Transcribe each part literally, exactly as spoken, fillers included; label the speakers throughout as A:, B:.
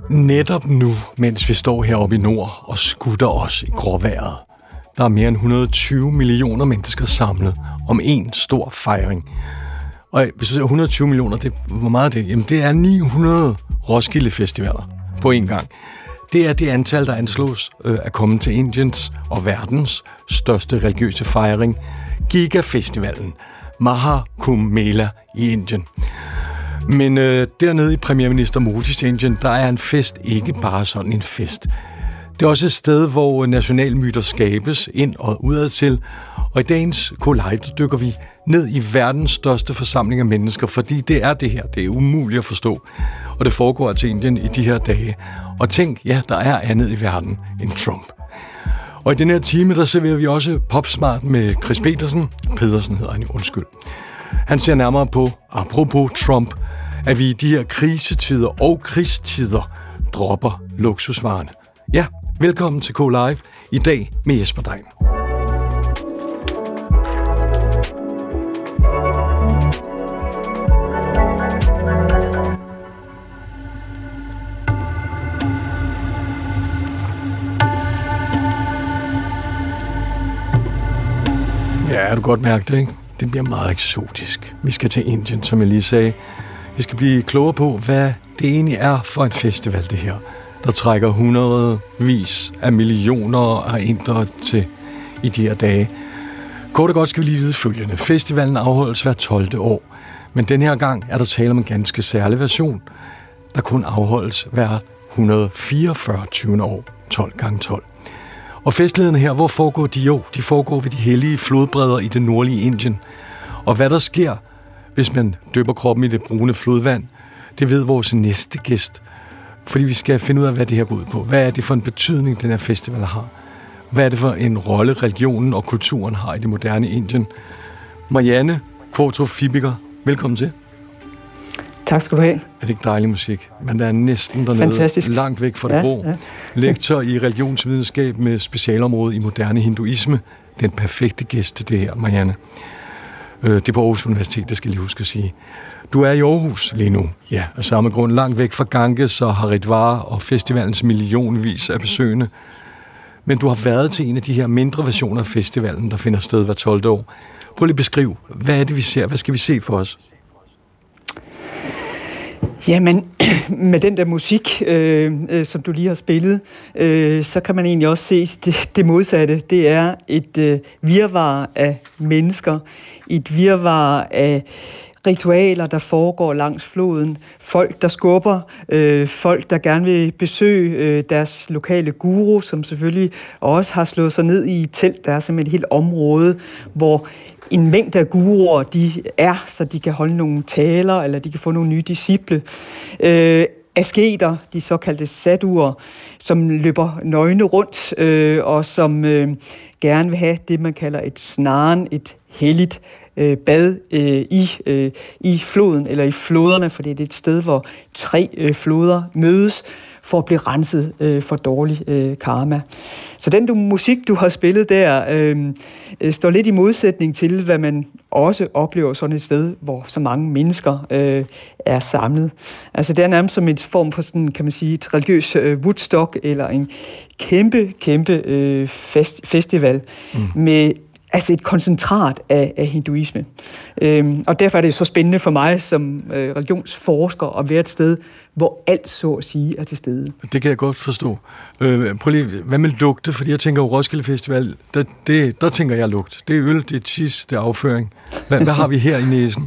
A: Netop nu, mens vi står heroppe i nord og skutter os i gråvejret, der er mere end et hundrede og tyve millioner mennesker samlet om en stor fejring. Og hvis du siger et hundrede og tyve millioner, det, hvor meget er det? Jamen det er ni hundrede Roskilde Festivaler på en gang. Det er det antal, der anslås øh, at komme til Indiens og verdens største religiøse fejring, Gigafestivalen, Maha Kumbh Mela i Indien. Men øh, dernede i premierminister Modis Indien, der er en fest ikke bare sådan en fest. Det er også et sted, hvor nationalmyter skabes ind og udad til, og i dagens Collide dykker vi ned i verdens største forsamling af mennesker, fordi det er det her, det er umuligt at forstå, og det foregår altså i Indien i de her dage. Og tænk, ja, der er andet i verden end Trump. Og i den her time, der serverer vi også Popsmart med Chris Petersen. Pedersen hedder han jo, undskyld. Han ser nærmere på, apropos Trump, at vi i de her krisetider og krigstider dropper luksusvarerne. Ja, velkommen til K-Live i dag med Jesper Dein. Ja, er du godt mærke det, ikke? Det bliver meget eksotisk. Vi skal til Indien, som jeg lige sagde. Vi skal blive klogere på, hvad det egentlig er for en festival, det her, der trækker hundredvis af millioner af indere til i de her dage. Kort og godt skal vi lige vide følgende. Festivalen afholdes hver tolvte år, men den her gang er der tale om en ganske særlig version, der kun afholdes hver et hundrede og fireogfyrre tyvende år, tolv gange tolv. Og festlighederne her, hvor foregår de jo? De foregår ved de hellige flodbredder i det nordlige Indien. Og hvad der sker, hvis man døber kroppen i det brune flodvand, det ved vores næste gæst. Fordi vi skal finde ud af, hvad det her går ud på. Hvad er det for en betydning, den her festival har? Hvad er det for en rolle, religionen og kulturen har i det moderne Indien? Marianne Kvartrup Fibiger, velkommen til.
B: Tak skal du have.
A: Er det ikke dejlig musik? Men der er næsten dernede,
B: fantastisk,
A: langt væk fra det
B: ja,
A: grå.
B: Ja.
A: Lektor i religionsvidenskab med specialområde i moderne hinduisme. Den perfekte gæst til det her, Marianne. Det er på Aarhus Universitet, det skal jeg lige huske at sige. Du er i Aarhus lige nu. Ja, af samme grund langt væk fra Ganges og Haridwar og festivalens millionvis af besøgende. Men du har været til en af de her mindre versioner af festivalen, der finder sted hver tolvte år. Prøv lige at beskrive, hvad er det, vi ser? Hvad skal vi se for os?
B: Jamen, med den der musik, øh, øh, som du lige har spillet, øh, så kan man egentlig også se det, det modsatte. Det er et øh, virvar af mennesker, et virvar af ritualer, der foregår langs floden, folk, der skubber, øh, folk, der gerne vil besøge øh, deres lokale guru, som selvfølgelig også har slået sig ned i et telt. Der er simpelthen et helt område, hvor en mængde af guruer, de er, så de kan holde nogle taler, eller de kan få nogle nye disciple. Øh, asketer, de såkaldte sadhuer, som løber nøgne rundt, øh, og som øh, gerne vil have det, man kalder et snaren, et helligt øh, bad øh, i, øh, i floden, eller i floderne, for det er et sted, hvor tre øh, floder mødes, for at blive renset øh, for dårlig øh, karma. Så den du, musik, du har spillet der, øh, øh, står lidt i modsætning til, hvad man også oplever sådan et sted, hvor så mange mennesker øh, er samlet. Altså det er nærmest som en form for sådan, kan man sige, et religiøs øh, Woodstock, eller en kæmpe, kæmpe øh, fest, festival mm. med altså et koncentrat af, af hinduisme. Øhm, og derfor er det så spændende for mig som øh, religionsforsker at være et sted, hvor alt så at sige er til stede.
A: Det kan jeg godt forstå. Øh, prøv lige, hvad med lugte? Fordi jeg tænker jo Roskilde Festival, der, det, der tænker jeg lugt. Det er øl, det er tis, det er afføring. Hvad, hvad har vi her i næsen?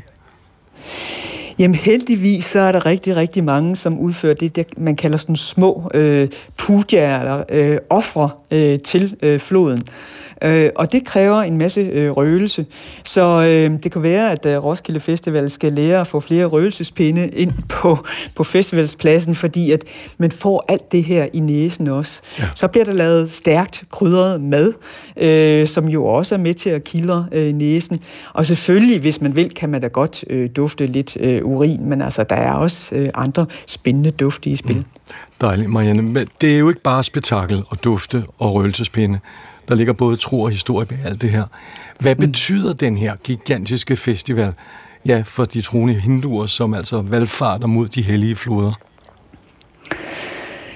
B: Jamen heldigvis så er der rigtig, rigtig mange, som udfører det, det man kalder sådan små øh, pujaer eller øh, ofre øh, til øh, floden. Øh, og det kræver en masse øh, røgelse. Så øh, det kan være, at øh, Roskilde Festival skal lære at få flere røgelsespinde ind på, på festivalspladsen, fordi at man får alt det her i næsen også. Ja. Så bliver der lavet stærkt krydret mad, øh, som jo også er med til at kildre øh, næsen. Og selvfølgelig, hvis man vil, kan man da godt øh, dufte lidt øh, urin, men altså, der er også øh, andre spændende dufte i spil. Mm.
A: Dejligt, Marianne. Men det er jo ikke bare spektakel og dufte og røgelsespinde. Der ligger både tro og historie bag alt det her. Hvad betyder mm. den her gigantiske festival, ja, for de troende hinduer, som altså valfarter mod de hellige floder?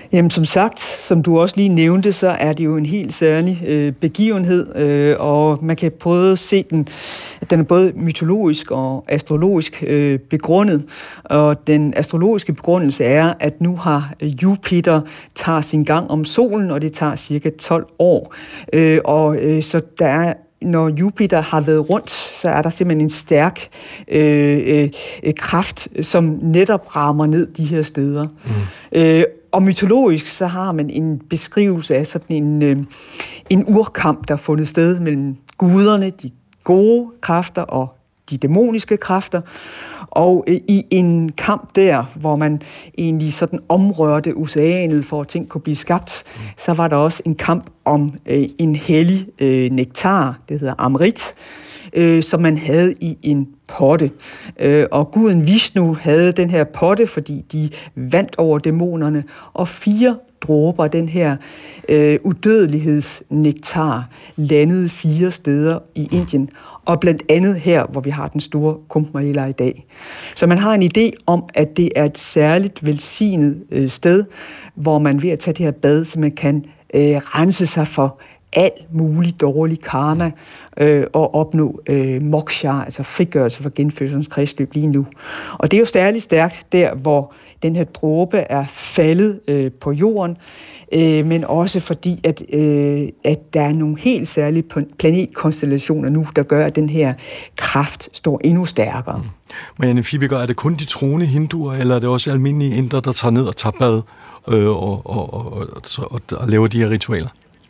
B: Jamen som sagt, som du også lige nævnte, så er det jo en helt særlig øh, begivenhed, øh, og man kan prøve at se den, at den er både mytologisk og astrologisk øh, begrundet. Og den astrologiske begrundelse er, at nu har Jupiter tager sin gang om solen, og det tager cirka tolv år. Øh, og øh, så der er når Jupiter har været rundt, så er der simpelthen en stærk øh, øh, kraft, som netop rammer ned de her steder. Mm. Øh, og mytologisk, så har man en beskrivelse af sådan en, øh, en urkamp, der er fundet sted mellem guderne, de gode kræfter og de dæmoniske kræfter. Og øh, i en kamp der, hvor man egentlig sådan omrørte oceanet for at ting kunne blive skabt, mm. så var der også en kamp om øh, en hellig øh, nektar, det hedder amrit, øh, som man havde i en potte. Øh, og guden Vishnu havde den her potte, fordi de vandt over dæmonerne, og fire dråber den her øh, udødelighedsnektar landede fire steder i Indien, og blandt andet her, hvor vi har den store Kumbh Mela i dag. Så man har en idé om, at det er et særligt velsignet øh, sted, hvor man ved at tage det her bad, så man kan øh, rense sig for alt muligt dårlig karma øh, og opnå øh, moksha, altså frigørelse fra genfødselens kredsløb lige nu. Og det er jo særligt stærkt der, hvor den her dråbe er faldet øh, på jorden, øh, men også fordi, at, øh, at der er nogle helt særlige planetkonstellationer nu, der gør, at den her kraft står endnu stærkere. Mm.
A: Marianne Fibiger, er det kun de troende hinduer, eller er det også almindelige indere, der tager ned og tager bad øh, og, og, og, og, og, og laver de her ritualer?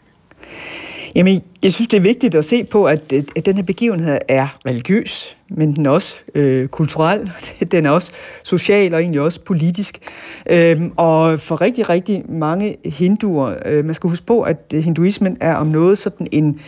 B: Jamen, jeg synes, det er vigtigt at se på, at, at den her begivenhed er religiøs, men den er også øh, kulturel, den er også social og egentlig også politisk. Øhm, og for rigtig, rigtig mange hinduer, øh, man skal huske på, at hinduismen er om noget sådan en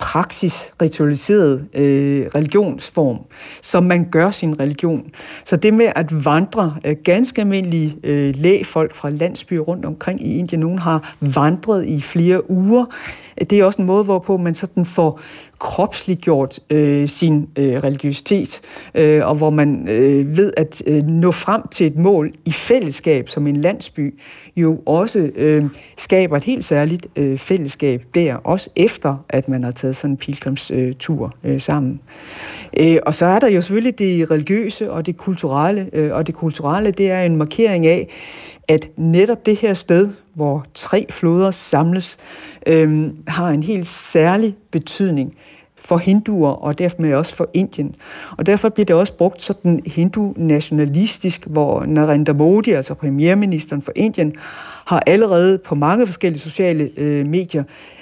B: praksis-ritualiseret øh, religionsform, som man gør sin religion. Så det med at vandre, øh, ganske almindelige øh, lægfolk fra landsbyer rundt omkring i Indien, nogen har vandret i flere uger. Det er også en måde, hvorpå man sådan får kropsliggjort øh, sin øh, religiøsitet, øh, og hvor man øh, ved at øh, nå frem til et mål i fællesskab, som en landsby jo også øh, skaber et helt særligt øh, fællesskab der, også efter at man har taget sådan en pilgrimstur øh, sammen. Øh, og så er der jo selvfølgelig det religiøse og det kulturelle, øh, og det kulturelle, det er en markering af, at netop det her sted, hvor tre floder samles, øh, har en helt særlig betydning for hinduer, og dermed også for Indien. Og derfor bliver det også brugt sådan hindu-nationalistisk, hvor Narendra Modi, altså premierministeren for Indien, har allerede på mange forskellige sociale øh, medier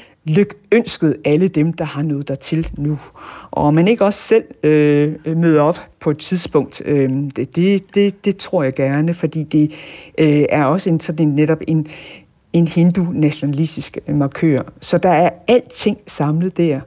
B: lykønsket alle dem, der har nået dertil nu. Og man ikke også selv øh, møder op på et tidspunkt, øh, det, det, det tror jeg gerne, fordi det øh, er også en, sådan en, netop en, en hindu-nationalistisk markør. Så der er alting samlet der.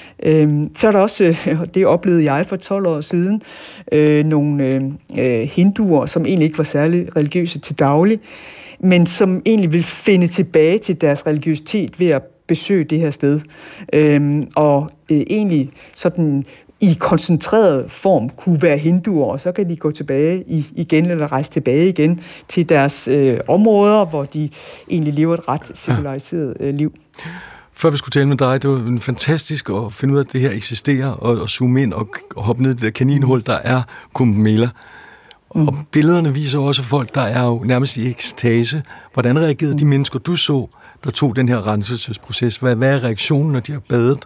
B: Øh, så er der også, og det oplevede jeg for tolv år siden, øh, nogle øh, hinduer, som egentlig ikke var særlig religiøse til daglig, men som egentlig vil finde tilbage til deres religiøsitet ved at besøge det her sted. Øhm, og øh, egentlig sådan i koncentreret form kunne være hinduer, og så kan de gå tilbage i, igen, eller rejse tilbage igen til deres øh, områder, hvor de egentlig lever et ret sekulariseret øh, liv.
A: Før vi skulle tale med dig, det var en fantastisk at finde ud af, at det her eksisterer, og, og zoome ind og, og hoppe ned i det der kaninhul, der er Kumbh Mela. Mm. Og billederne viser også folk, der er jo nærmest i ekstase. Hvordan reagerede mm. de mennesker, du så, der tog den her renselsesproces? Hvad, hvad er reaktionen, når de har badet?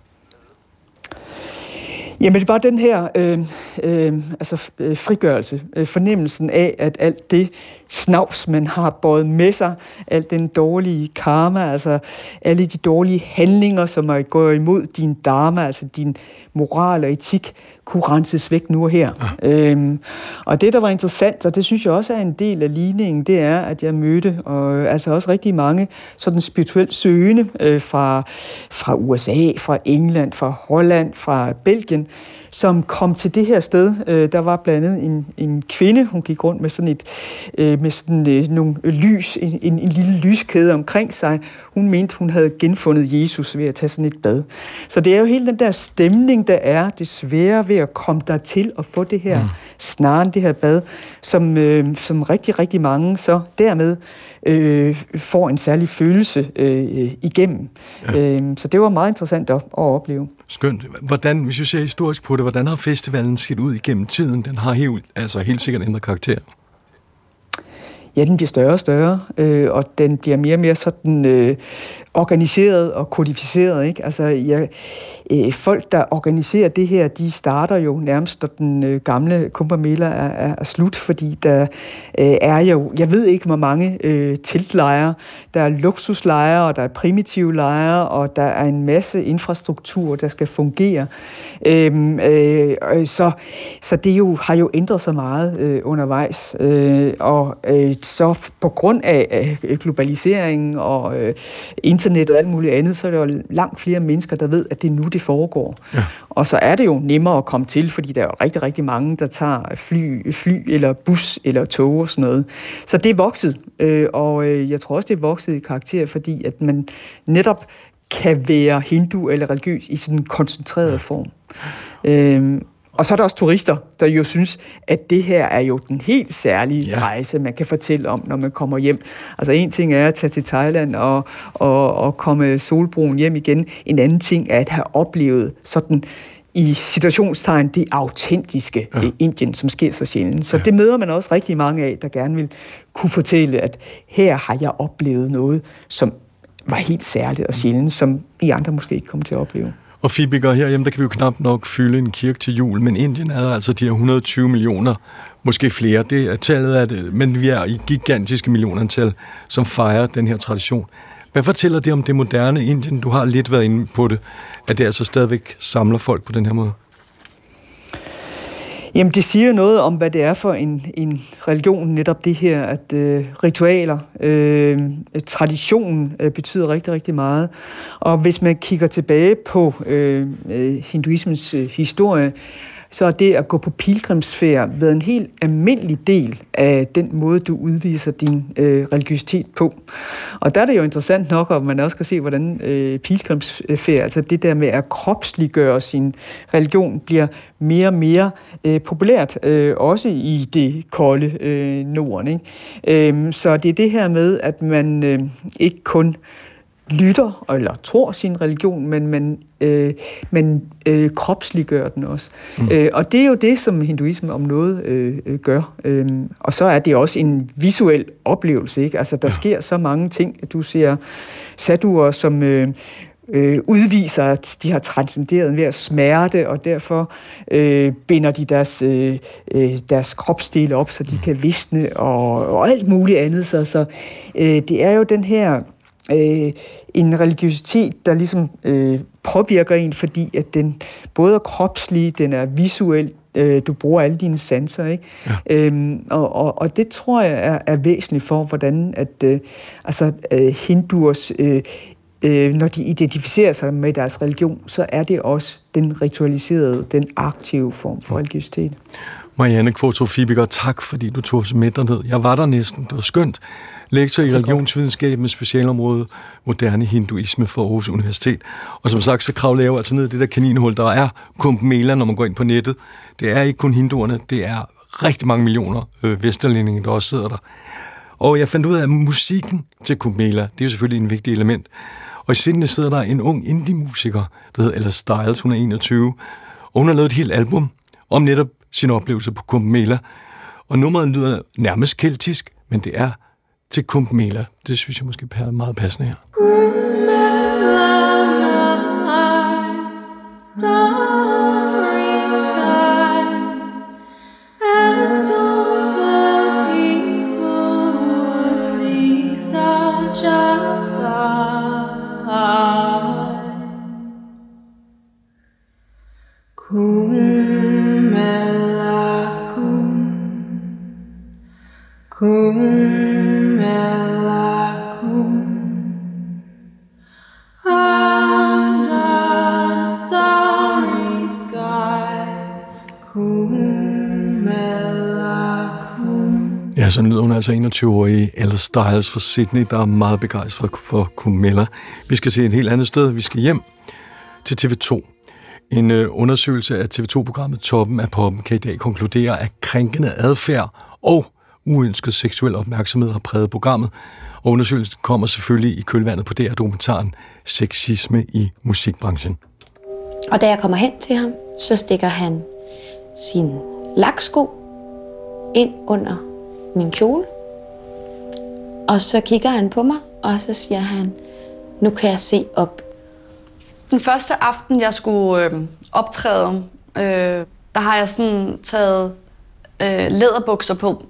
B: Jamen, det var den her øh, øh, altså, øh, frigørelse, øh, fornemmelsen af, at alt det snavs, man har båret med sig, alt den dårlige karma, altså alle de dårlige handlinger, som er gået imod din dharma, altså din moral og etik, kunne renses væk nu og her. Ja. Øhm, og det, der var interessant, og det synes jeg også er en del af ligningen, det er, at jeg mødte og, altså også rigtig mange sådan spirituelt søgende øh, fra, fra U S A, fra England, fra Holland, fra Belgien, som kom til det her sted. Øh, der var blandt andet en, en kvinde, hun gik rundt med sådan et øh, med sådan øh, nogle lys, en, en, en lille lyskæde omkring sig. Hun mente, hun havde genfundet Jesus ved at tage sådan et bad. Så det er jo hele den der stemning, der er desværre ved at komme der til at få det her mm. snaren, det her bad, som, øh, som rigtig, rigtig mange så dermed øh, får en særlig følelse øh, igennem. Ja. Øh, så det var meget interessant at, at opleve.
A: Skønt. Hvordan, hvis vi ser historisk på det, hvordan har festivalen set ud igennem tiden? Den har helt, altså helt sikkert ændret karakter.
B: Ja, den bliver større og større, øh, og den bliver mere og mere sådan øh, organiseret og kodificeret, ikke? Altså, ja, øh, folk, der organiserer det her, de starter jo nærmest, når den øh, gamle Kumbh Mela er, er, er slut, fordi der øh, er jo, jeg ved ikke, hvor mange øh, teltlejre. Der er luksuslejre, og der er primitive lejre, og der er en masse infrastruktur, der skal fungere. Øh, øh, så, så det jo, har jo ændret sig meget øh, undervejs, øh, og øh, så på grund af globaliseringen og øh, internet og alt muligt andet, så er der jo langt flere mennesker, der ved, at det er nu, det foregår. Ja. Og så er det jo nemmere at komme til, fordi der er jo rigtig, rigtig mange, der tager fly, fly eller bus eller tog og sådan noget. Så det er vokset, øh, og øh, jeg tror også, det er vokset i karakter, fordi at man netop kan være hindu eller religiøs i sådan en koncentreret form. Øh, Og så er der også turister, der jo synes, at det her er jo den helt særlige ja. rejse, man kan fortælle om, når man kommer hjem. Altså en ting er at tage til Thailand og, og, og komme solbrun hjem igen. En anden ting er at have oplevet sådan i situationstegn det autentiske ja. Indien, som sker så sjældent. Så ja. det møder man også rigtig mange af, der gerne vil kunne fortælle, at her har jeg oplevet noget, som var helt særligt og sjældent, som I andre måske ikke kommer til at opleve.
A: Og Fibiger, herhjemme, der kan vi jo knap nok fylde en kirke til jul, men Indien er altså de her et hundrede og tyve millioner, måske flere, det er tallet af det, men vi er i gigantiske millionantal, som fejrer den her tradition. Hvad fortæller det om det moderne Indien? Du har lidt været inde på det, at det altså stadigvæk samler folk på den her måde.
B: Jamen, det siger jo noget om, hvad det er for en, en religion, netop det her, at øh, ritualer, øh, traditionen øh, betyder rigtig, rigtig meget. Og hvis man kigger tilbage på øh, hinduismens øh, historie, så er det at gå på pilgrimsfærd været en helt almindelig del af den måde, du udviser din øh, religiøsitet på. Og der er det jo interessant nok, at man også kan se, hvordan øh, pilgrimsfærd, altså det der med at kropsliggøre sin religion, bliver mere og mere øh, populært, øh, også i det kolde øh, Norden. Ikke? Øh, så det er det her med, at man øh, ikke kun lytter eller tror sin religion, men man, øh, man øh, kropsliggør den også. Mm. Øh, og det er jo det, som hinduismen om noget øh, gør. Øh, og så er det også en visuel oplevelse, ikke? Altså, der ja. sker så mange ting. Du ser sadhuer, som øh, øh, udviser, at de har transcenderet ved at smerte, og derfor øh, binder de deres, øh, deres kropsdele op, så de mm. kan visne, og, og alt muligt andet. Så, så øh, det er jo den her Øh, en religiøsitet, der ligesom øh, påvirker en, fordi at den både er kropslig, den er visuel, øh, du bruger alle dine sanser, ikke? Ja. Øhm, og, og, og det tror jeg er, er væsentligt for, hvordan at øh, altså øh, hinduers, øh, øh, når de identificerer sig med deres religion, så er det også den ritualiserede, den aktive form for religiøsitet.
A: Marianne Qvortrup Fibiger, tak fordi du tog os med derned. Jeg var der næsten, det var skønt. Lektor i religionsvidenskab med specialområde moderne hinduisme for Aarhus Universitet. Og som sagt, så kravler jeg jo altså ned i det der kaninhul, der er Kumbh Mela, når man går ind på nettet. Det er ikke kun hinduerne, det er rigtig mange millioner øh, vesterlændinge, der også sidder der. Og jeg fandt ud af, at musikken til Kumbh Mela, det er jo selvfølgelig en vigtig element. Og i Sydney sidder der en ung indie-musiker, der hedder Ella Stiles, hun er enogtyve, og hun har lavet et helt album om netop sin oplevelse på Kumbh Mela. Og nummeret lyder nærmest keltisk, men det er til Kumbh Mela. Det synes jeg måske er meget passende her. Kumbh Mela, starry sky, and all the people would see such a sight. Kumbh Mela, Kumbh, Kumbh under starry sky. Ja, så lyder hun altså enogtyve-årige Ella Stiles fra Sydney, der er meget begejstret for, for Kumela. Vi skal til et helt andet sted. Vi skal hjem til T V to. En øh, undersøgelse af T V to-programmet Toppen af Poppen kan i dag konkludere, at krænkende adfærd og uønsket seksuel opmærksomhed har præget programmet. Og undersøgelsen kommer selvfølgelig i kølvandet på D R-dokumentaren Sexisme i musikbranchen.
C: Og da jeg kommer hen til ham, så stikker han sin laksko ind under min kjole. Og så kigger han på mig, og så siger han, nu kan jeg se op.
D: Den første aften, jeg skulle øh, optræde, øh, der har jeg sådan taget øh, læderbukser på.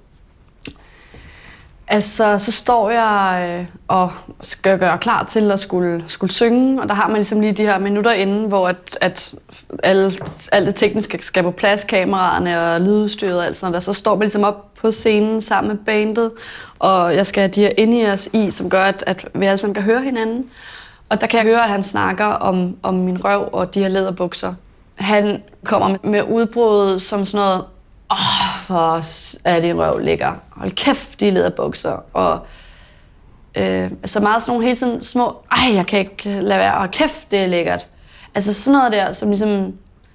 D: Altså, så står jeg øh, og skal gøre klar til at skulle, skulle synge, og der har man ligesom lige de her minutter inden, hvor at, at alle, alt det tekniske skal på plads, kameraerne og lydudstyret og alt sådan noget. Så står man ligesom op på scenen sammen med bandet, og jeg skal have de her in-ears i, som gør, at, at vi alle sammen kan høre hinanden. Og der kan jeg høre, at han snakker om, om min røv og de her læderbukser. Han kommer med udbruddet som sådan noget, åh, oh, hvor er din røv lækker. Hold kæft, de læderbukser. Og øh, så meget sådan nogle hele tiden små, ej, jeg kan ikke lade være, og kæft, det er lækkert. Altså sådan noget der, som ligesom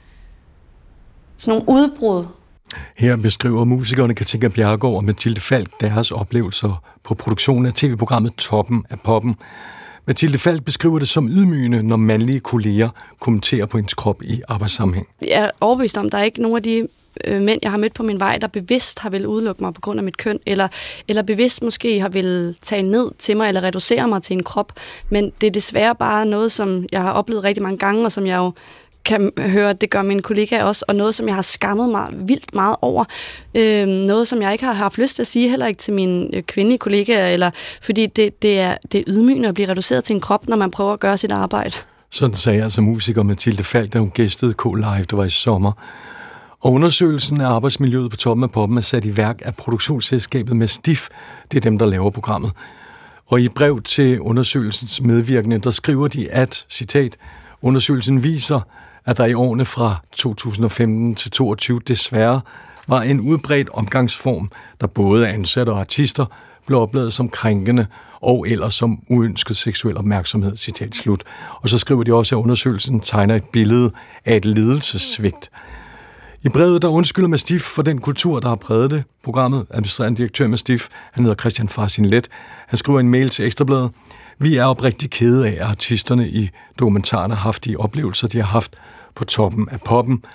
D: sådan nogle udbrud.
A: Her beskriver musikerne Katinka Bjerregaard og Mathilde Falk deres oplevelser på produktionen af tv-programmet Toppen af Poppen. Mathilde Falk beskriver det som ydmygende, når mandlige kolleger kommenterer på hendes krop i arbejdssammenhæng.
E: Jeg er overbevist om, at der er ikke nogen af de øh, mænd, jeg har mødt på min vej, der bevidst har vel udelukke mig på grund af mit køn, eller, eller bevidst måske har vel tage ned til mig, eller reducere mig til en krop. Men det er desværre bare noget, som jeg har oplevet rigtig mange gange, og som jeg jo kan høre, at det gør mine kollegaer også, og noget, som jeg har skammet mig vildt meget over. Øh, noget, som jeg ikke har haft lyst til at sige, heller ikke til mine kvindelige kollegaer, eller, fordi det, det, er, det er ydmygende at blive reduceret til en krop, når man prøver at gøre sit arbejde. Sådan
A: sagde altså musiker Mathilde Falk, da hun gæstede K-Live, der var i sommer. Og undersøgelsen af arbejdsmiljøet på Toppen af Poppen er sat i værk af produktionsselskabet Mastiff. Det er dem, der laver programmet. Og i brev til undersøgelsens medvirkende, der skriver de, at, citat, undersøgelsen viser, at der i årene fra to tusind og femten til toogtyve desværre var en udbredt omgangsform, der både ansatte og artister blev oplevet som krænkende og ellers som uønsket seksuel opmærksomhed, citat slut. Og så skriver de også, at undersøgelsen tegner et billede af et ledelsessvigt. I brevet der undskylder Mastiff for den kultur, der har præget det. Programmet, administrerende direktør Mastiff, han hedder Christian Farsin Let, han skriver en mail til Ekstrabladet. Vi er oprigtigt kede af, at artisterne i dokumentaren har haft de oplevelser, de har haft på Toppen af Poppen,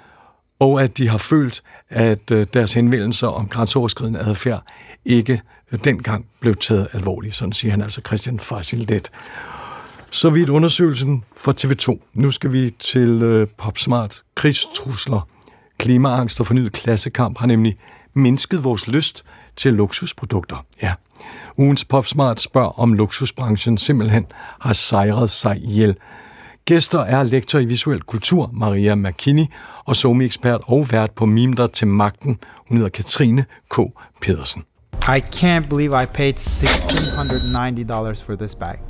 A: og at de har følt, at deres henvendelser om grænseoverskridende adfærd ikke dengang blev taget alvorligt. Sådan siger han altså Christian Farsin Let. Så vidt undersøgelsen for T V to. Nu skal vi til Popsmart. Krigstrusler, klimaangst og fornyet klassekamp har nemlig mindsket vores lyst til luksusprodukter. Ja. Ugens Popsmart spørger, om luksusbranchen simpelthen har sejret sig ihjel. Gæster er lektor i visuel kultur, Maria McKinney, og somi-ekspert og vært på Mime dig til magten. Hun hedder Katrine K. Pedersen.
F: I can't believe I paid sixteen ninety dollars for this bag.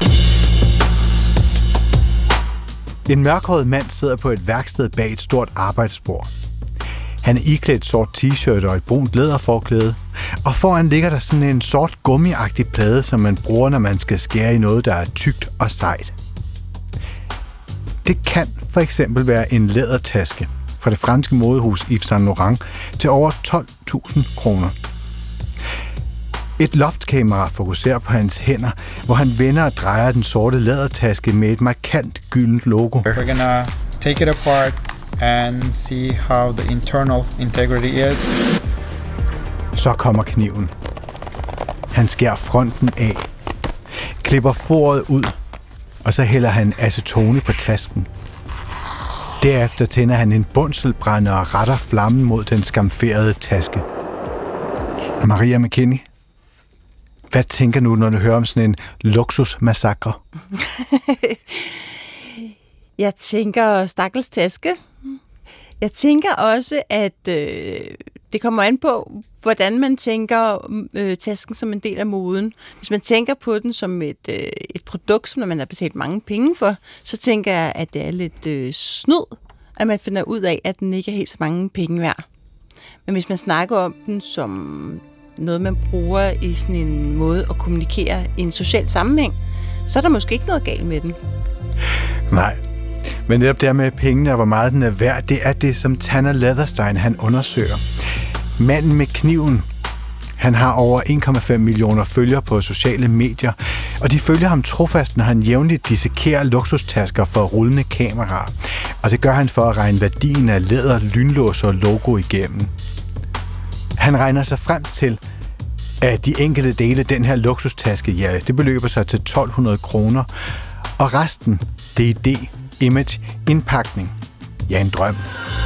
G: En mørkhåret mand sidder på et værksted bag et stort arbejdsbord. Han er iklædt sort t-shirt og et brunt læderforklæde, og foran ligger der sådan en sort gummiagtig plade, som man bruger, når man skal skære i noget, der er tykt og sejt. Det kan for eksempel være en lædertaske fra det franske modehus Yves Saint Laurent til over tolv tusind kroner. Et loftkamera fokuserer på hans hænder, hvor han vender og drejer den sorte lædertaske med et markant gyldent logo.
F: We're gonna take it apart and see how the internal integrity is.
G: Så kommer kniven. Han skærer fronten af, klipper foret ud, og så hælder han acetone på tasken. Derefter tænder han en bundselbrænder og retter flammen mod den skamferede taske. Maria McKinney, hvad tænker du, når du hører om sådan en luksusmassakre?
H: Jeg tænker stakkels taske. Jeg tænker også, at øh, det kommer an på, hvordan man tænker øh, tasken som en del af moden. Hvis man tænker på den som et, øh, et produkt, som man har betalt mange penge for, så tænker jeg, at det er lidt øh, snyd, at man finder ud af, at den ikke er helt så mange penge værd. Men hvis man snakker om den som noget, man bruger i sådan en måde at kommunikere i en social sammenhæng, så er der måske ikke noget galt med den.
G: Nej, men netop der med pengene og hvor meget den er værd, det er det, som Tanner Leatherstein han undersøger. Manden med kniven, han har over en komma fem millioner følgere på sociale medier, og de følger ham trofast, når han jævnligt dissekerer luksustasker for rullende kameraer. Og det gør han for at regne værdien af læder, lynlås og logo igennem. Han regner sig frem til, at de enkelte dele den her luksustaske, ja, det beløber sig til tolv hundrede kroner, og resten, det er idé, image, indpakning. Ja, en drøm.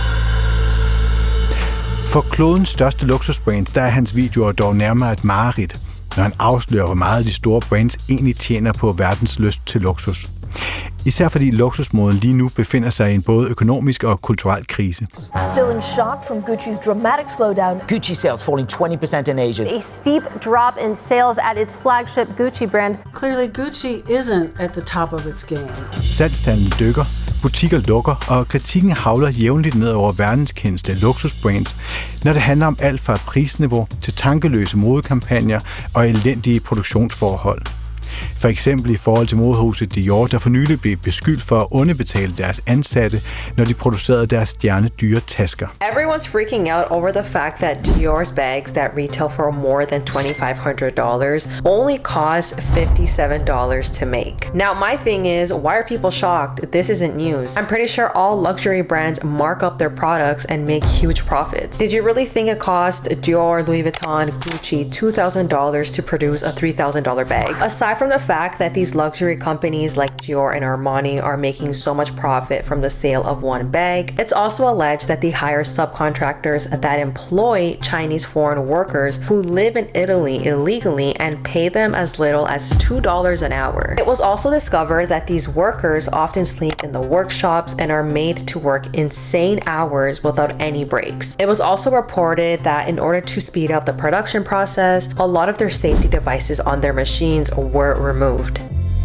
G: For klodens største luksusbrands, der er hans videoer dog nærmere et mareridt, når han afslører, hvor meget de store brands egentlig tjener på verdens lyst til luksus. Især fordi luksusmoden lige nu befinder sig i en både økonomisk og kulturel krise.
I: Still in shock from Gucci's dramatic slowdown.
J: Gucci sales falling twenty percent in Asia.
K: A steep drop in sales at its flagship Gucci brand.
L: Clearly Gucci isn't at the top of its game.
G: Salgstallene dykker, butikker lukker, og kritikken havler jævnligt ned over verdenskendte luksusbrands, når det handler om alt fra prisniveau til tankeløse modekampagner og elendige produktionsforhold. For eksempel i forhold til modehuset Dior, der for nylig blev beskyldt for at underbetale deres ansatte, når de producerede deres stjernedyre tasker.
M: Everyone's freaking out over the fact that Dior's bags that retail for more than twenty-five hundred dollars only cost fifty-seven dollars to make. Now my thing is, why are people shocked? This isn't news. I'm pretty sure all luxury brands mark up their products and make huge profits. Did you really think it cost Dior, Louis Vuitton, Gucci two thousand dollars to produce a three thousand dollars bag? Aside from the fact that these luxury companies like Dior and Armani are making so much profit from the sale of one bag, it's also alleged that they hire subcontractors that employ Chinese foreign workers who live in Italy illegally and pay them as little as two dollars an hour. It was also discovered that these workers often sleep in the workshops and are made to work insane hours without any breaks. It was also reported that in order to speed up the production process, a lot of their safety devices on their machines were removed.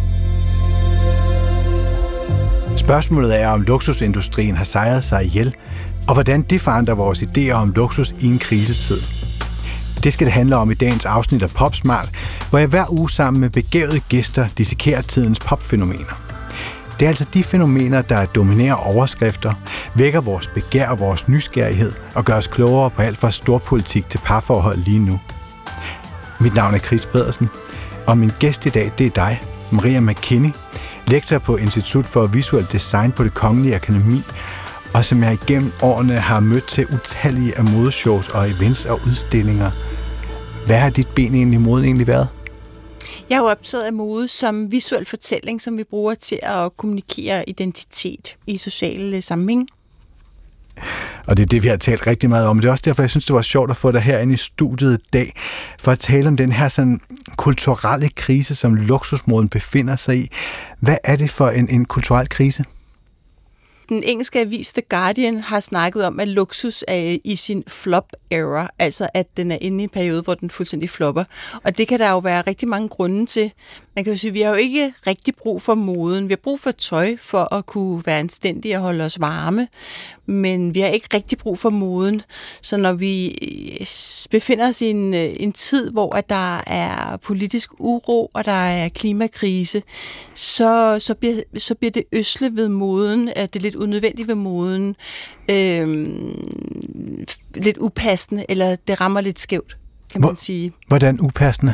G: Spørgsmålet er, om luksusindustrien har sejret sig ihjel, og hvordan det forandrer vores idéer om luksus i en krisetid. Det skal det handle om i dagens afsnit af Popsmart, hvor jeg hver uge sammen med begavede gæster dissekerer tidens popfænomener. Det er altså de fænomener, der dominerer overskrifter, vækker vores begær og vores nysgerrighed og gør os klogere på alt fra storpolitik til parforhold lige nu. Mit navn er Chris Pedersen, og min gæst i dag, det er dig, Maria McKinney, lektor på Institut for Visuel Design på Det Kongelige Akademi, og som jeg igennem årene har mødt til utallige af modeshows og events og udstillinger. Hvad har dit ben egentlig i moden egentlig været?
H: Jeg er jo optaget af mode som visuel fortælling, som vi bruger til at kommunikere identitet i sociale sammenhæng.
G: Og det er det, vi har talt rigtig meget om. Det er også derfor, jeg synes, det var sjovt at få dig herinde i studiet i dag, for at tale om den her sådan kulturelle krise, som luksusmoden befinder sig i. Hvad er det for en, en kulturel krise?
H: Den engelske avis The Guardian har snakket om, at luksus er i sin flop-era, altså at den er inde i en periode, hvor den fuldstændig flopper. Og det kan der jo være rigtig mange grunde til. Man kan jo sige, at vi har jo ikke rigtig brug for moden. Vi har brug for tøj for at kunne være anstændige og holde os varme, men vi har ikke rigtig brug for moden. Så når vi befinder os i en, en tid, hvor at der er politisk uro og der er klimakrise, så, så, bliver, så bliver det øsle ved moden, at det er lidt unødvendigt ved moden, øh, lidt upassende, eller det rammer lidt skævt, kan man sige.
G: Hvordan upassende?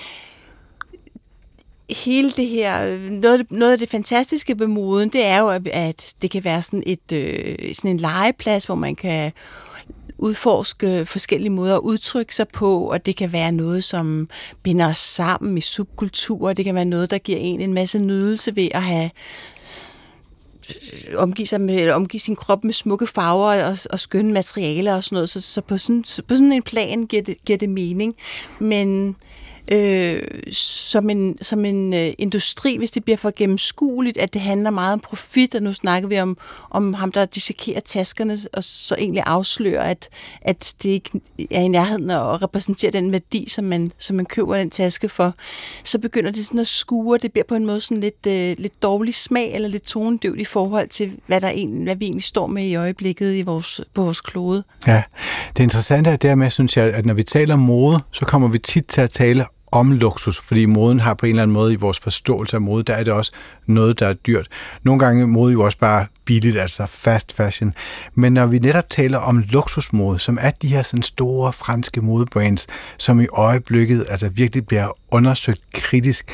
H: Hele det her, noget, noget af det fantastiske ved moden, det er jo, at det kan være sådan, et, øh, sådan en legeplads, hvor man kan udforske forskellige måder at udtrykke sig på, og det kan være noget, som binder os sammen i subkulturer. Det kan være noget, der giver en en masse nydelse ved at have omgive, sig med, omgive sin krop med smukke farver og, og skønne materialer og sådan noget. Så, så på, sådan, på sådan en plan giver det, giver det mening. Men øh, som en, som en øh, industri, hvis det bliver for gennemskueligt, at det handler meget om profit, og nu snakker vi om, om ham, der dissekerer taskerne, og så egentlig afslører, at, at det ikke er i nærheden at repræsentere den værdi, som man, som man køber den taske for. Så begynder det sådan at skure, det bliver på en måde sådan lidt, øh, lidt dårlig smag, eller lidt tonedøvt i forhold til, hvad, der egentlig, hvad vi egentlig står med i øjeblikket i vores, på vores klode.
G: Ja, det interessante er dermed, synes jeg, at når vi taler om mode, så kommer vi tit til at tale om luksus, fordi moden har på en eller anden måde i vores forståelse af mode, der er det også noget, der er dyrt. Nogle gange er mode jo også bare billigt, altså fast fashion. Men når vi netop taler om luksusmode, som er de her sådan store franske modebrands, som i øjeblikket altså virkelig bliver undersøgt kritisk.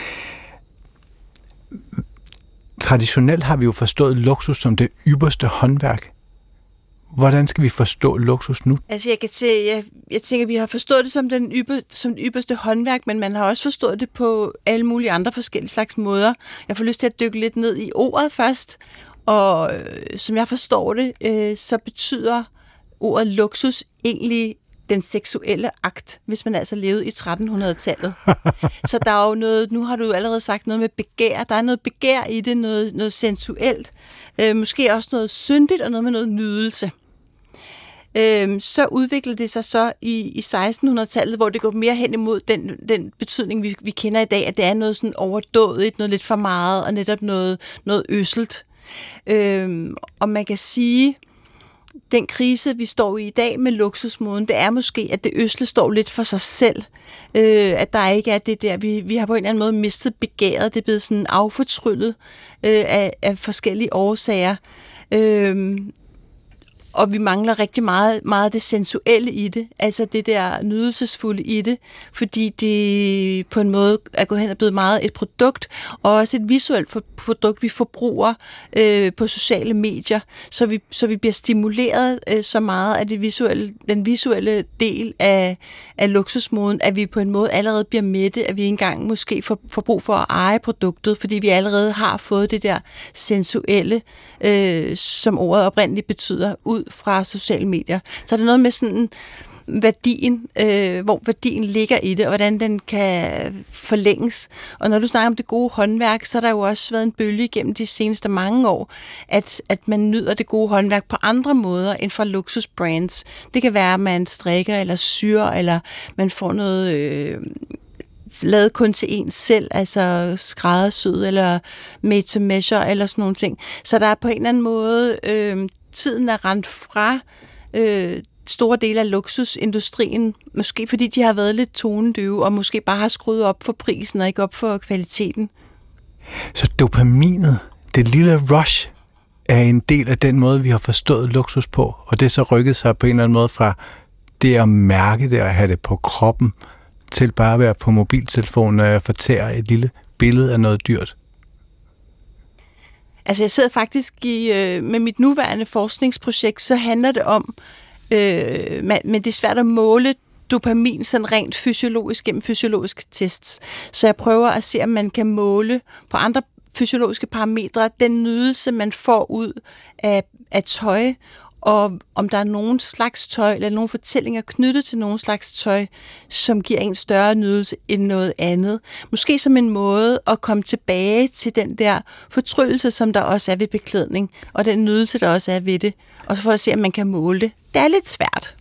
G: Traditionelt har vi jo forstået luksus som det ypperste håndværk. Hvordan skal vi forstå luksus nu?
H: Altså jeg kan til, jeg, jeg tænker, at vi har forstået det som den ypper, som det ypperste håndværk, men man har også forstået det på alle mulige andre forskellige slags måder. Jeg får lyst til at dykke lidt ned i ordet først, og øh, som jeg forstår det, øh, så betyder ordet luksus egentlig den seksuelle akt, hvis man altså levede i tretten hundrede-tallet. Så der er jo noget, nu har du jo allerede sagt noget med begær, der er noget begær i det, noget, noget sensuelt, øh, måske også noget syndigt og noget med noget nydelse. Øhm, så udvikler det sig så i, i seksten hundrede-tallet, hvor det går mere hen imod den, den betydning, vi, vi kender i dag, at det er noget sådan overdådigt, noget lidt for meget, og netop noget, noget øsselt. Øhm, og man kan sige, den krise, vi står i i dag med luksusmoden, det er måske, at det østle står lidt for sig selv. Øh, at der ikke er det der, vi, vi har på en eller anden måde mistet begæret, det er blevet sådan affortryllet øh, af, af forskellige årsager. Øh, Og vi mangler rigtig meget, meget det sensuelle i det, altså det der nydelsesfulde i det, fordi det på en måde er gået hen og blevet meget et produkt, og også et visuelt produkt, vi forbruger øh, på sociale medier, så vi, så vi bliver stimuleret øh, så meget af det visuelle, den visuelle del af, af luksusmoden, at vi på en måde allerede bliver mætte, at vi engang måske får, får brug for at eje produktet, fordi vi allerede har fået det der sensuelle, øh, som ordet oprindeligt betyder, ud fra sociale medier. Så er der noget med sådan værdien, øh, hvor værdien ligger i det, og hvordan den kan forlænges. Og når du snakker om det gode håndværk, så har der jo også været en bølge gennem de seneste mange år, at, at man nyder det gode håndværk på andre måder end fra luksusbrands. Det kan være, at man strikker eller syr, eller man får noget øh, lavet kun til en selv, altså skræddersyet eller made to measure eller sådan nogle ting. Så der er på en eller anden måde øh, tiden er rendt fra øh, store dele af luksusindustrien, måske fordi de har været lidt tonedøve, og måske bare har skruet op for prisen og ikke op for kvaliteten.
G: Så dopaminet, det lille rush, er en del af den måde, vi har forstået luksus på, og det er så rykket sig på en eller anden måde fra det at mærke det og have det på kroppen, til bare at være på mobiltelefonen, når jeg fortærer et lille billede af noget dyrt.
H: Altså jeg sidder faktisk i, øh, med mit nuværende forskningsprojekt, så handler det om, øh, men det er svært at måle dopamin sådan rent fysiologisk gennem fysiologiske tests. Så jeg prøver at se, om man kan måle på andre fysiologiske parametre den nydelse, man får ud af, af tøj, og om der er nogen slags tøj, eller nogle fortællinger knyttet til nogen slags tøj, som giver en større nydelse end noget andet. Måske som en måde at komme tilbage til den der fortryllelse, som der også er ved beklædning, og den nydelse, der også er ved det, og for at se, om man kan måle det. Det er lidt svært.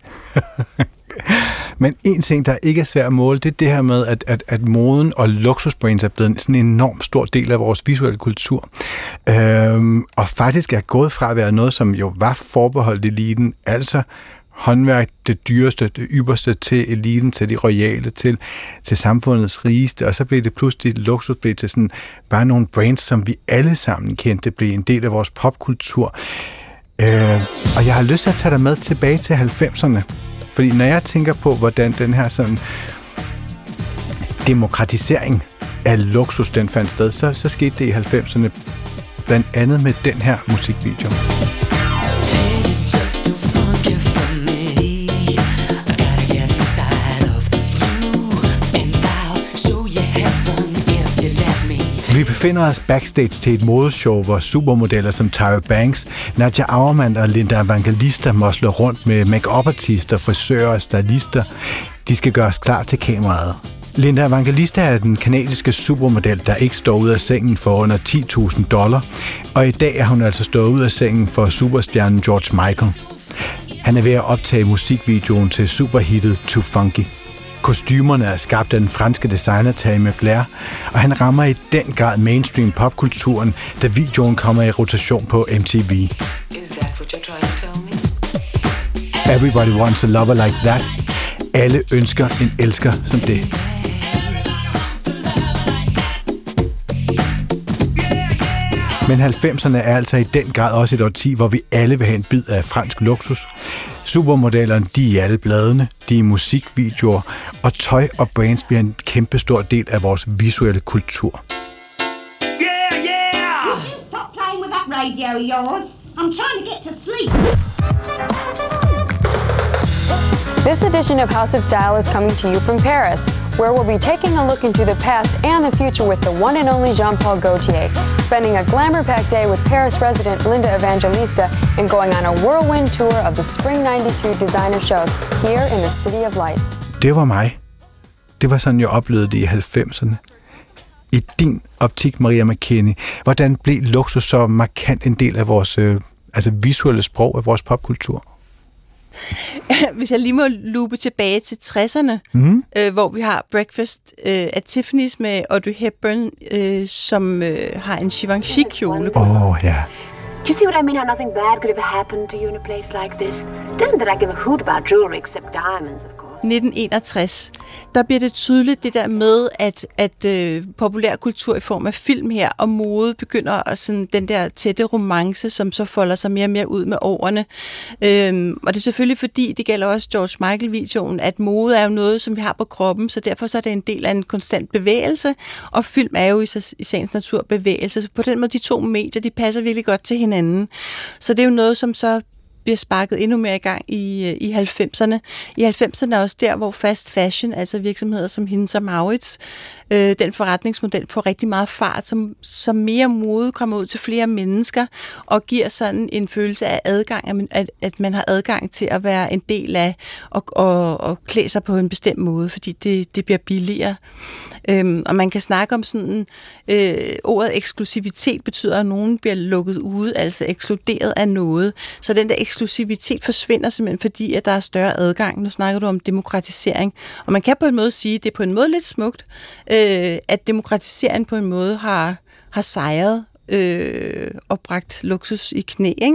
G: Men en ting, der ikke er svært at måle, det er det her med, at, at, at moden og luksusbrands er blevet sådan en enormt stor del af vores visuelle kultur. Øhm, og faktisk er gået fra at være noget, som jo var forbeholdt eliten, altså håndværk, det dyreste, det ypperste til eliten, til de royale, til, til samfundets rigeste, og så blev det pludselig luksus, blev til sådan bare nogle brands, som vi alle sammen kendte, blev en del af vores popkultur. Øh, og jeg har lyst til at tage dig med tilbage til halvfemserne. Fordi når jeg tænker på, hvordan den her sådan demokratisering af luksus, den fandt sted, så, så skete det i halvfemserne, blandt andet med den her musikvideo. Vi befinder os backstage til et modeshow, hvor supermodeller som Tyra Banks, Nadja Auermann og Linda Evangelista mosler rundt med make-up-artister, frisører og stylister. De skal gøres klar til kameraet. Linda Evangelista er den kanadiske supermodel, der ikke står ud af sengen for under ti tusind dollar, og i dag er hun altså stået ud af sengen for superstjernen George Michael. Han er ved at optage musikvideoen til superhittet Too Funky. Kostymerne er skabt af den franske designer Tammy Blair, og han rammer i den grad mainstream popkulturen, da videoen kommer i rotation på M T V. Everybody wants a lover like that. Alle ønsker en elsker som det. Men halvfemserne er altså i den grad også et årti, hvor vi alle vil have en bid af fransk luksus. Supermodellerne, de er i alle bladene, de er i musikvideoer, og tøj og brands bliver en kæmpe stor del af vores visuelle kultur.
N: Yeah, yeah! Stop playing with that radio of yours. I'm trying to get to sleep.
O: This edition of House of Style is coming to you from Paris, where we'll be taking a look into the past and the future with the one and only Jean-Paul Gaultier, spending a glamour-packed day with Paris resident Linda Evangelista and going on a whirlwind tour of the Spring ninety-two designer show here in the City of Light.
G: Det var mig. Det var sådan, jeg oplevede det i halvfemserne. I din optik, Maria McKinney, hvordan blev luksus så markant en del af vores øh, altså visuelle sprog af vores popkultur?
H: Hvis jeg lige må loope tilbage til tresserne, mm. øh, hvor vi har Breakfast øh, at Tiffany's med Audrey Hepburn, øh, som øh, har en Givenchy-kjole på.
G: Åh, oh, ja. Yeah.
P: Do you see what I mean? How nothing bad could ever happen to you in a place like this? It isn't that I give a hoot about jewelry except diamonds, of course.
H: nitten enogtres, der bliver det tydeligt det der med, at, at øh, populærkultur i form af film her og mode begynder at sådan, den der tætte romance, som så folder sig mere og mere ud med årene. Øhm, og det er selvfølgelig fordi, det gælder også George Michael-videoen, at mode er jo noget, som vi har på kroppen, så derfor så er det en del af en konstant bevægelse, og film er jo i, i sagens natur bevægelse. Så på den måde, de to medier, de passer virkelig godt til hinanden. Så det er jo noget, som så bliver sparket endnu mere i gang i, i halvfemserne. I halvfemserne er også der, hvor fast fashion, altså virksomheder som Hinds og Mauritz, øh, den forretningsmodel får rigtig meget fart, som, som mere mode kommer ud til flere mennesker, og giver sådan en følelse af adgang, at, at man har adgang til at være en del af og, og, og klæde sig på en bestemt måde, fordi det, det bliver billigere. Øhm, og man kan snakke om sådan, øh, ordet eksklusivitet betyder, at nogen bliver lukket ude, altså ekskluderet af noget. Så den der eksklusivitet forsvinder simpelthen, fordi at der er større adgang. Nu snakker du om demokratisering. Og man kan på en måde sige, at det er på en måde lidt smukt, øh, at demokratisering på en måde har, har sejret øh, og bragt luksus i knæ, ikke?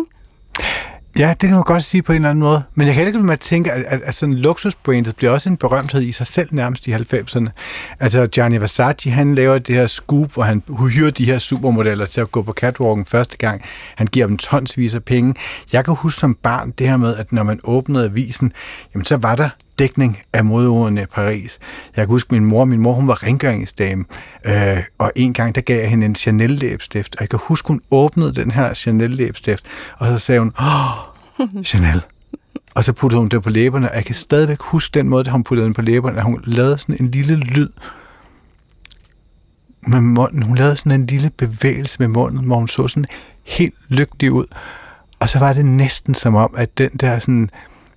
G: Ja, det kan man godt sige på en eller anden måde. Men jeg kan ikke lade med at tænke, at, at, at sådan luksusbrandet bliver også en berømthed i sig selv nærmest i halvfemserne. Altså Gianni Versace, han laver det her scoop, hvor han hyrer de her supermodeller til at gå på catwalken første gang. Han giver dem tonsvis af penge. Jeg kan huske som barn det her med, at når man åbnede avisen, jamen så var der dækning af modeordene i Paris. Jeg kan huske min mor. Min mor, hun var rengøringsdame, øh, og en gang, der gav jeg hende en Chanel-læbestift, og jeg kan huske, hun åbnede den her Chanel-læbestift, og så sagde hun, åh, Chanel. Og så puttede hun den på læberne, og jeg kan stadigvæk huske den måde, da hun puttede den på læberne, at hun lavede sådan en lille lyd med munden. Hun lavede sådan en lille bevægelse med munden, hvor hun så sådan helt lykkelig ud. Og så var det næsten som om, at den der sådan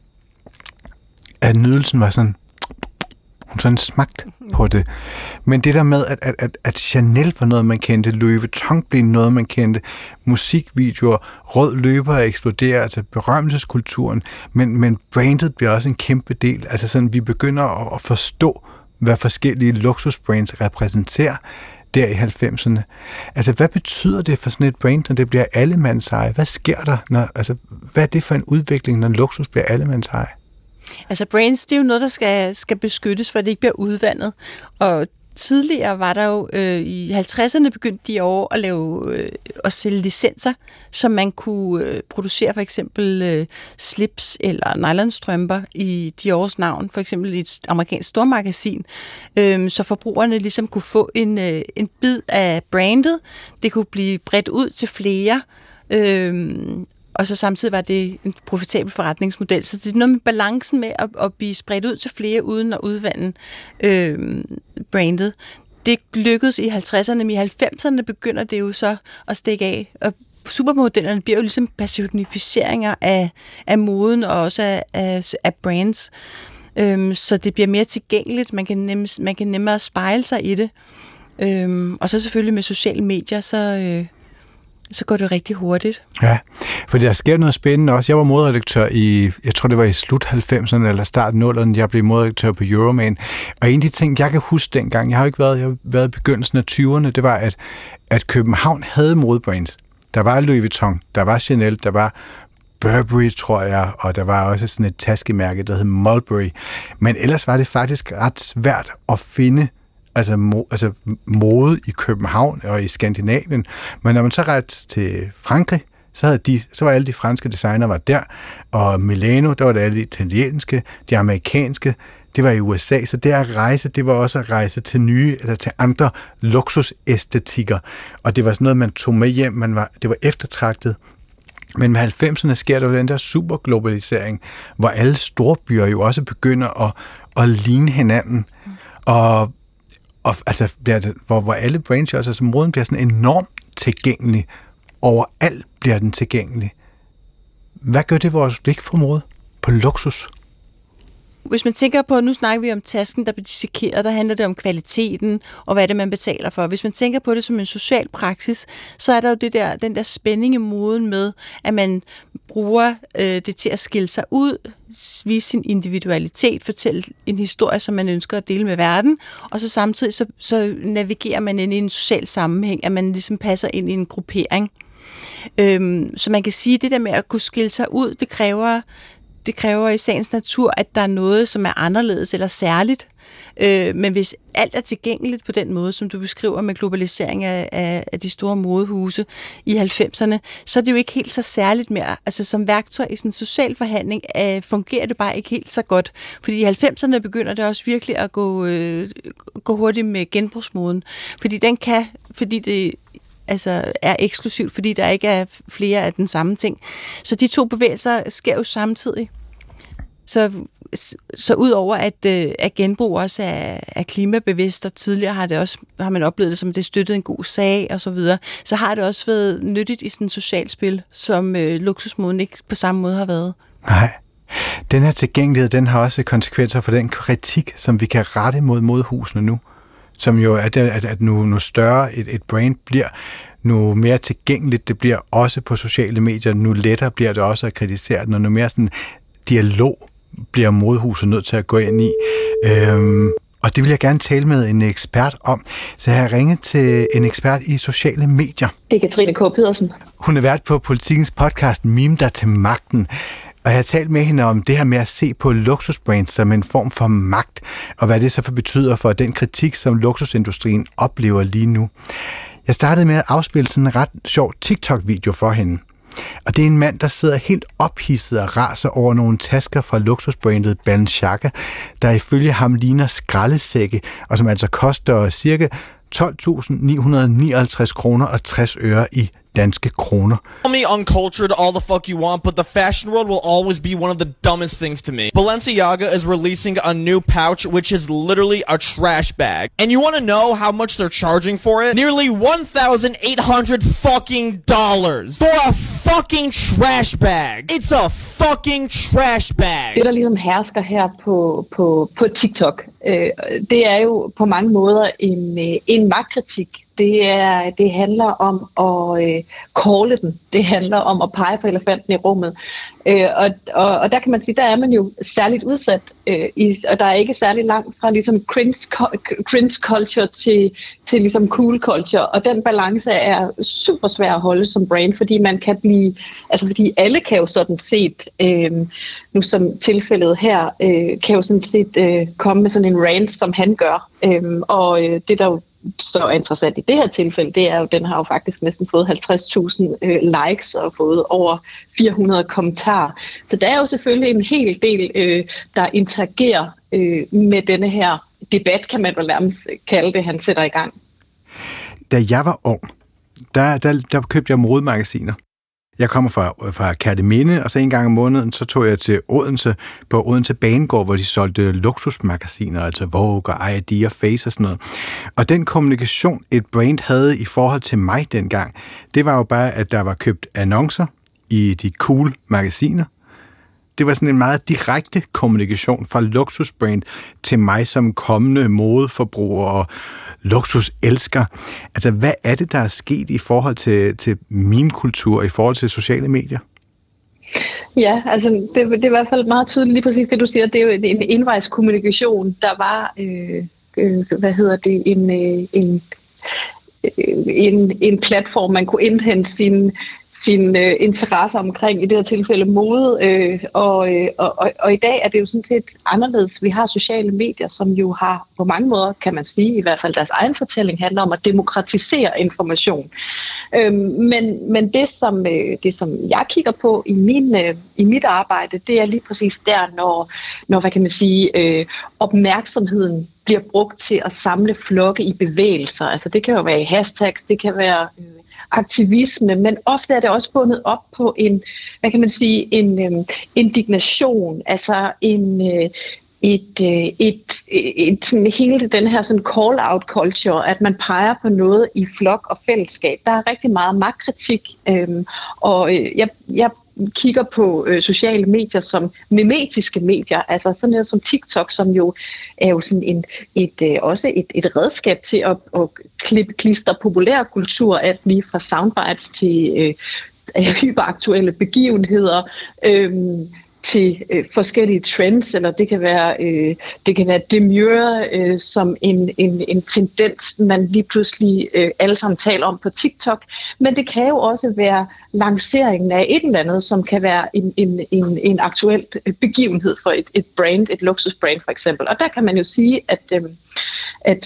G: at nydelsen var sådan, hun sådan smagt på det. Men det der med, at, at, at, at Chanel var noget, man kendte, Louis Vuitton blev noget, man kendte, musikvideoer, rød løber eksploderer, altså berømmelseskulturen, men, men brandet bliver også en kæmpe del. Altså sådan, vi begynder at, at forstå, hvad forskellige luksusbrands repræsenterer der i halvfemserne. Altså, hvad betyder det for sådan et brand, når det bliver allemandseje? Hvad sker der? Når, altså, hvad er det for en udvikling, når luksus bliver allemandseje?
H: Altså brands, det er jo noget, der skal, skal beskyttes, for det ikke bliver udvandet. Og tidligere var der jo, øh, i halvtredserne begyndte de over at lave øh, at sælge licenser, som man kunne øh, producere for eksempel øh, slips eller nylonstrømper i Dior's navn, for eksempel i et amerikansk stormagasin, øh, så forbrugerne ligesom kunne få en, øh, en bid af brandet. Det kunne blive bredt ud til flere, øh, og så samtidig var det en profitabel forretningsmodel. Så det er noget med balancen med at, at blive spredt ud til flere, uden at udvande øh, brandet. Det lykkedes i halvtredserne, men i halvfemserne begynder det jo så at stikke af. Og supermodellerne bliver jo ligesom personificeringer af, af moden og også af, af, af brands. øhm, så det bliver mere tilgængeligt. Man kan, nem, man kan nemmere spejle sig i det. Øhm, og så selvfølgelig med sociale medier, så, øh, så går det rigtig hurtigt.
G: Ja, for der sker noget spændende også. Jeg var modredaktør i, jeg tror det var i slut halvfemserne eller start nullerne, jeg blev modredaktør på Euroman. Og en af de ting, jeg kan huske dengang, jeg har jo ikke været, jeg har været i begyndelsen af tyverne, det var, at, at København havde modebrands. Der var Louis Vuitton, der var Chanel, der var Burberry, tror jeg, og der var også sådan et taskemærke, der hed Mulberry. Men ellers var det faktisk ret svært at finde altså, mo- altså mode i København og i Skandinavien. Men når man så rejste til Frankrig, så, havde de, så var alle de franske designer var der, og Milano, der var det alle de italienske, de amerikanske, det var i U S A, så det at rejse, det var også at rejse til nye, eller til andre luksusæstetikker. Og det var sådan noget, man tog med hjem, man var, det var eftertragtet. Men med halvfemserne sker der jo den der superglobalisering, hvor alle storbyer jo også begynder at, at ligne hinanden. Og, og altså, hvor, hvor alle brands, altså moden bliver sådan enormt tilgængelig. Overalt bliver den tilgængelig. Hvad gør det vores blik for mode? På luksus?
H: Hvis man tænker på, nu snakker vi om tasken, der bliver dissekeret, der handler det om kvaliteten, og hvad er det, man betaler for. Hvis man tænker på det som en social praksis, så er der jo det der, den der spænding i moden med, at man bruger øh, det til at skille sig ud, vise sin individualitet, fortælle en historie, som man ønsker at dele med verden, og så samtidig så, så navigerer man ind i en social sammenhæng, at man ligesom passer ind i en gruppering. Øhm, så man kan sige, at det der med at kunne skille sig ud, det kræver Det kræver i sagens natur, at der er noget, som er anderledes eller særligt. Øh, men hvis alt er tilgængeligt på den måde, som du beskriver med globalisering af, af, af de store modehuse i halvfemserne, så er det jo ikke helt så særligt mere. Altså som værktøj i sådan en social forhandling øh, fungerer det bare ikke helt så godt. Fordi i halvfemserne begynder det også virkelig at gå, øh, gå hurtigt med genbrugsmoden. Fordi den kan, fordi det altså er eksklusivt, fordi der ikke er flere af den samme ting. Så de to bevægelser sker jo samtidig. Så, så udover at, at genbrug også er, er klimabevidst, og tidligere har, det også, har man oplevet det som, det støttede en god sag og så videre, så har det også været nyttigt i sådan et socialt spil, som øh, luksusmoden ikke på samme måde har været.
G: Nej. Den her tilgængelighed, den har også konsekvenser for den kritik, som vi kan rette mod modehusene nu. Som jo er, at, at nu, nu større et, et brand bliver, nu mere tilgængeligt det bliver også på sociale medier, nu lettere bliver det også at kritisere den, og nu mere sådan dialog bliver modehuset nødt til at gå ind i. Øhm, og det vil jeg gerne tale med en ekspert om. Så jeg har ringet til en ekspert i sociale medier.
Q: Det er Katrine K. Pedersen.
G: Hun er vært på Politikens podcast Mime dig til magten. Og jeg har talt med hende om det her med at se på luksusbrands som en form for magt, og hvad det så for betyder for den kritik, som luksusindustrien oplever lige nu. Jeg startede med at afspille sådan en ret sjov TikTok-video for hende. Og det er en mand, der sidder helt ophidset og raser over nogle tasker fra luksusbrandet Balenciaga, der ifølge ham ligner skraldesække, og som altså koster ca. tolv tusind ni hundrede nioghalvtreds kroner og tres øre i danske kroner.
R: Call me uncultured all the fuck you want, but the fashion world will always be one of the dumbest things to me. Balenciaga is releasing a new pouch, which is literally a trash bag. And you want to know how much they're charging for it? Nearly one thousand eight hundred fucking dollars for a fucking trash bag. It's a fucking trash bag.
Q: Det, der ligesom hersker her på, på, på TikTok, øh, det er jo på mange måder en, en magtkritik. Det, er, det handler om at øh, calle den. Det handler om at pege på elefanten i rummet. Øh, og, og, og der kan man sige, der er man jo særligt udsat, øh, i, og der er ikke særlig langt fra ligesom cringe, cringe culture til, til ligesom cool culture. Og den balance er super svær at holde som brand, fordi man kan blive, altså fordi alle kan jo sådan set, øh, nu som tilfældet her, øh, kan jo sådan set øh, komme med sådan en rant, som han gør. Øh, og øh, det der jo så interessant i det her tilfælde, det er jo, den har jo faktisk næsten fået halvtreds tusind øh, likes og fået over fire hundrede kommentarer. Så der er jo selvfølgelig en hel del, øh, der interagerer øh, med denne her debat, kan man jo nærmest kalde det, han sætter i gang.
G: Da jeg var ung, der, der, der købte jeg modemagasiner. Jeg kommer fra, fra Kerteminde, og så en gang om måneden, så tog jeg til Odense, på Odense Banegård, hvor de solgte luksusmagasiner, altså Vogue og I D og Face og sådan noget. Og den kommunikation, et brand havde i forhold til mig dengang, det var jo bare, at der var købt annoncer i de cool magasiner. det var sådan en meget direkte kommunikation fra luksusbrand til mig som kommende modeforbruger og luksuselsker. Altså, hvad er det, der er sket i forhold til, til meme-kultur, i forhold til sociale medier?
Q: Ja, altså det, det er i hvert fald meget tydeligt lige præcis, det du siger. Det er jo en envejskommunikation. Der var, øh, øh, hvad hedder det, en, øh, en, øh, en, en platform, man kunne indhente sin sine øh, interesser omkring, i det her tilfælde mode, øh, og, øh, og, og i dag er det jo sådan set anderledes. Vi har sociale medier, som jo har på mange måder, kan man sige, i hvert fald deres egen fortælling handler om at demokratisere information. Øh, men men det, som, øh, det, som jeg kigger på i, min, øh, i mit arbejde, det er lige præcis der, når, når hvad kan man sige, øh, opmærksomheden bliver brugt til at samle flokke i bevægelser. Altså det kan jo være i hashtags, det kan være øh, aktivisme, men ofte er det også bundet op på en, hvad kan man sige, en øhm, indignation, altså en øh, et, øh, et, et, et sådan hele den her sådan call-out culture, at man peger på noget i flok og fællesskab. Der er rigtig meget magtkritik, øhm, og øh, jeg, jeg kigger på øh, sociale medier som memetiske medier, altså sådan noget som TikTok, som jo er jo sådan en, et, øh, også et, et redskab til at, at klippe klister populærkultur, at lige fra soundbites til øh, hyperaktuelle begivenheder, øh, til øh, forskellige trends, eller det kan være øh, det kan være demure øh, som en, en, en tendens, man lige pludselig øh, alle sammen taler om på TikTok, men det kan jo også være lanceringen af et eller andet, som kan være en, en, en, en aktuel begivenhed for et, et brand, et luksusbrand for eksempel. Og der kan man jo sige, at, øh, at,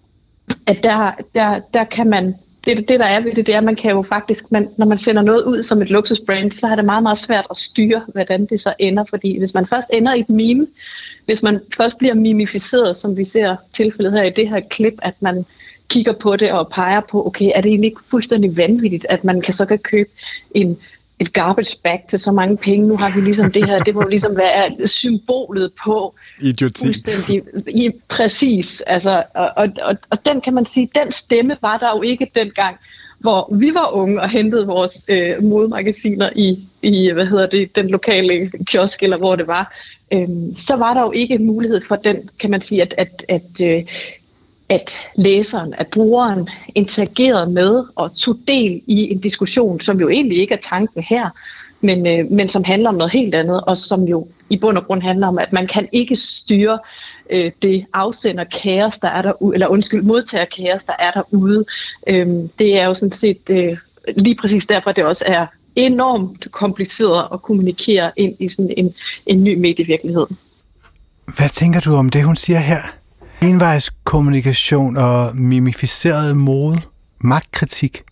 Q: at der, der, der kan man Det, det, der er ved det, det er, at man kan jo faktisk, man, når man sender noget ud som et luksusbrand, så er det meget, meget svært at styre, hvordan det så ender. Fordi hvis man først ender i et meme, hvis man først bliver mimificeret, som vi ser tilfældet her i det her klip, at man kigger på det og peger på, okay, er det egentlig ikke fuldstændig vanvittigt, at man kan så kan købe en et garbage bag til så mange penge. Nu har vi ligesom det her, det må ligesom være symbolet på
G: idioti.
Q: Fuldstændig, ja, præcis. Altså, og, og, og, og den kan man sige, den stemme var der jo ikke dengang, hvor vi var unge og hentede vores øh, modemagasiner i, i, hvad hedder det, den lokale kiosk, eller hvor det var. Øhm, så var der jo ikke en mulighed for den, kan man sige, at, at, at øh, at læseren, at brugeren interagerede med og tog del i en diskussion, som jo egentlig ikke er tanken her, men, øh, men som handler om noget helt andet, og som jo i bund og grund handler om, at man kan ikke styre øh, det afsender kaos, der er derude, eller undskyld, modtager kaos, der er derude. Øhm, det er jo sådan set øh, lige præcis derfor, det også er enormt kompliceret at kommunikere ind i sådan en, en ny medievirkelighed.
G: Hvad tænker du om det, hun siger her? Envejskommunikation og mimificeret mode, magtkritik.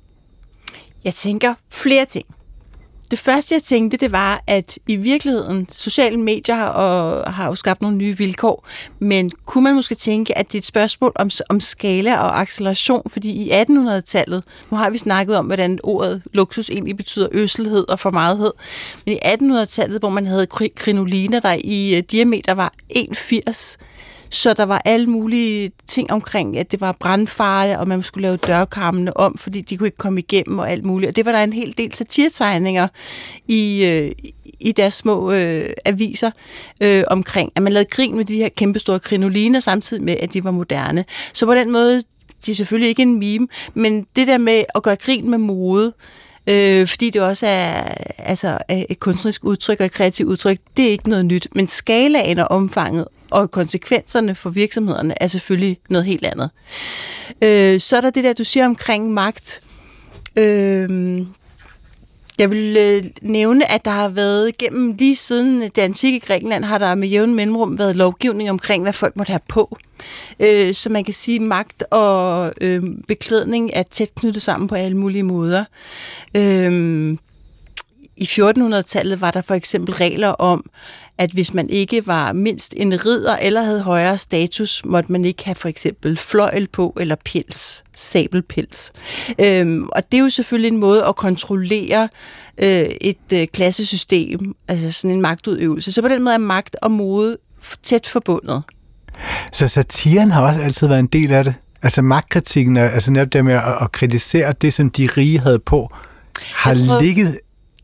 H: Jeg tænker flere ting. Det første, jeg tænkte, det var, at i virkeligheden, sociale medier har, og, har jo skabt nogle nye vilkår, men kunne man måske tænke, at det er et spørgsmål om, om skala og acceleration, fordi i attenhundredetallet, nu har vi snakket om, hvordan ordet luksus egentlig betyder øselhed og for megthed, men i attenhundredetallet, hvor man havde krinoliner, der i diameter var en komma firs, så der var alle mulige ting omkring, at det var brandfarligt, og man skulle lave dørkarmene om, fordi de kunne ikke komme igennem og alt muligt. Og det var der en hel del satiretegninger i, øh, i deres små øh, aviser øh, omkring, at man lavede grin med de her kæmpestore krinoliner, samtidig med, at de var moderne. Så på den måde, de er selvfølgelig ikke en meme, men det der med at gøre grin med mode, Øh, fordi det også er altså, et kunstnerisk udtryk og et kreativt udtryk, det er ikke noget nyt. Men skalaen og omfanget og konsekvenserne for virksomhederne er selvfølgelig noget helt andet. Øh, så er der det der, du siger omkring magt. Øh, jeg vil øh, nævne, at der har været gennem lige siden det antikke Grækenland, har der med jævn mellemrum været lovgivning omkring, hvad folk måtte have på. Øh, så man kan sige, at magt og øh, beklædning er tæt knyttet sammen på alle mulige måder. Øh, I fjortenhundredetallet var der for eksempel regler om, at hvis man ikke var mindst en ridder eller havde højere status, måtte man ikke have for eksempel fløjl på eller pels, sabelpels. Øhm, og det er jo selvfølgelig en måde at kontrollere øh, et øh, klassesystem, altså sådan en magtudøvelse. Så på den måde er magt og mode tæt forbundet.
G: Så satiren har også altid været en del af det? Altså magtkritikken, altså netop det med at, at kritisere det, som de rige havde på, har tror... ligget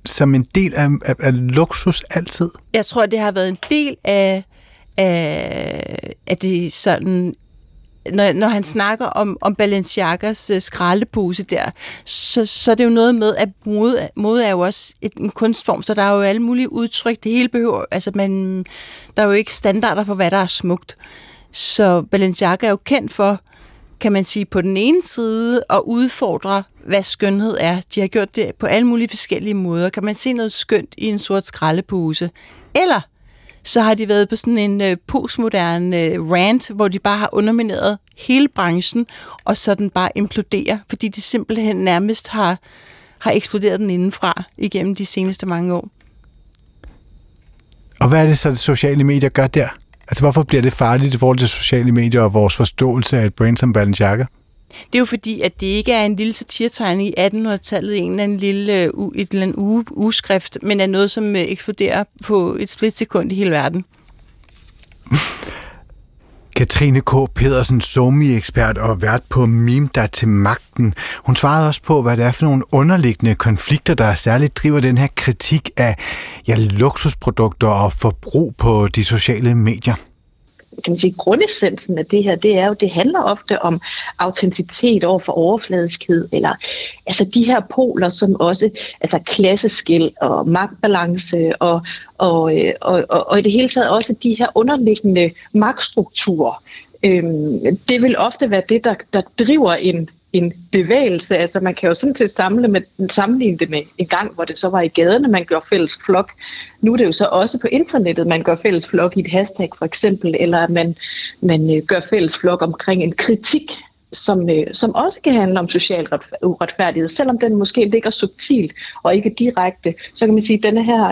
G: som en del af, af, af luksus altid?
H: Jeg tror, det har været en del af, af, af det sådan... Når, når han snakker om, om Balenciagas uh, skraldepose der, så, så er det jo noget med, at mode, mode er jo også et, en kunstform, så der er jo alle mulige udtryk. Det hele behøver... Altså, man, der er jo ikke standarder for, hvad der er smukt. Så Balenciaga er jo kendt for, kan man sige, på den ene side at udfordre, hvad skønhed er. De har gjort det på alle mulige forskellige måder. Kan man se noget skønt i en sort skraldepose? Eller så har de været på sådan en øh, postmoderne øh, rant, hvor de bare har undermineret hele branchen, og så den bare imploderer, fordi de simpelthen nærmest har, har eksploderet den indenfra igennem de seneste mange år.
G: Og hvad er det så, det sociale medier gør der? Altså, hvorfor bliver det farligt i forhold til sociale medier og vores forståelse af et brand som Balenciaga?
H: Det er jo fordi, at det ikke er en lille satiretegning i attenhundredetallet i en eller anden lille uh, et eller andet uge, ugeskrift, men er noget, som uh, eksploderer på et splitsekund i hele verden.
G: Katrine K. Pedersen, somi-ekspert og vært på Meme, der til magten. Hun svarede også på, hvad det er for nogle underliggende konflikter, der særligt driver den her kritik af ja, luksusprodukter og forbrug på de sociale medier.
Q: Kan man sige, grundessensen af det her, det er jo, det handler ofte om autenticitet over for overfladiskhed, eller altså de her poler, som også, altså klasseskil og magtbalance, og, og, og, og, og i det hele taget også de her underliggende magtstrukturer. Øhm, det vil ofte være det, der, der driver en en bevægelse. Altså man kan jo sådan til samle med, sammenligne det med en gang, hvor det så var i gaderne, man gør fælles flok. Nu er det jo så også på internettet, man gør fælles flok i et hashtag for eksempel, eller at man, man gør fælles flok omkring en kritik, som, som også kan handle om social uretfærdighed. Selvom den måske ligger subtilt og ikke direkte, så kan man sige, at denne her,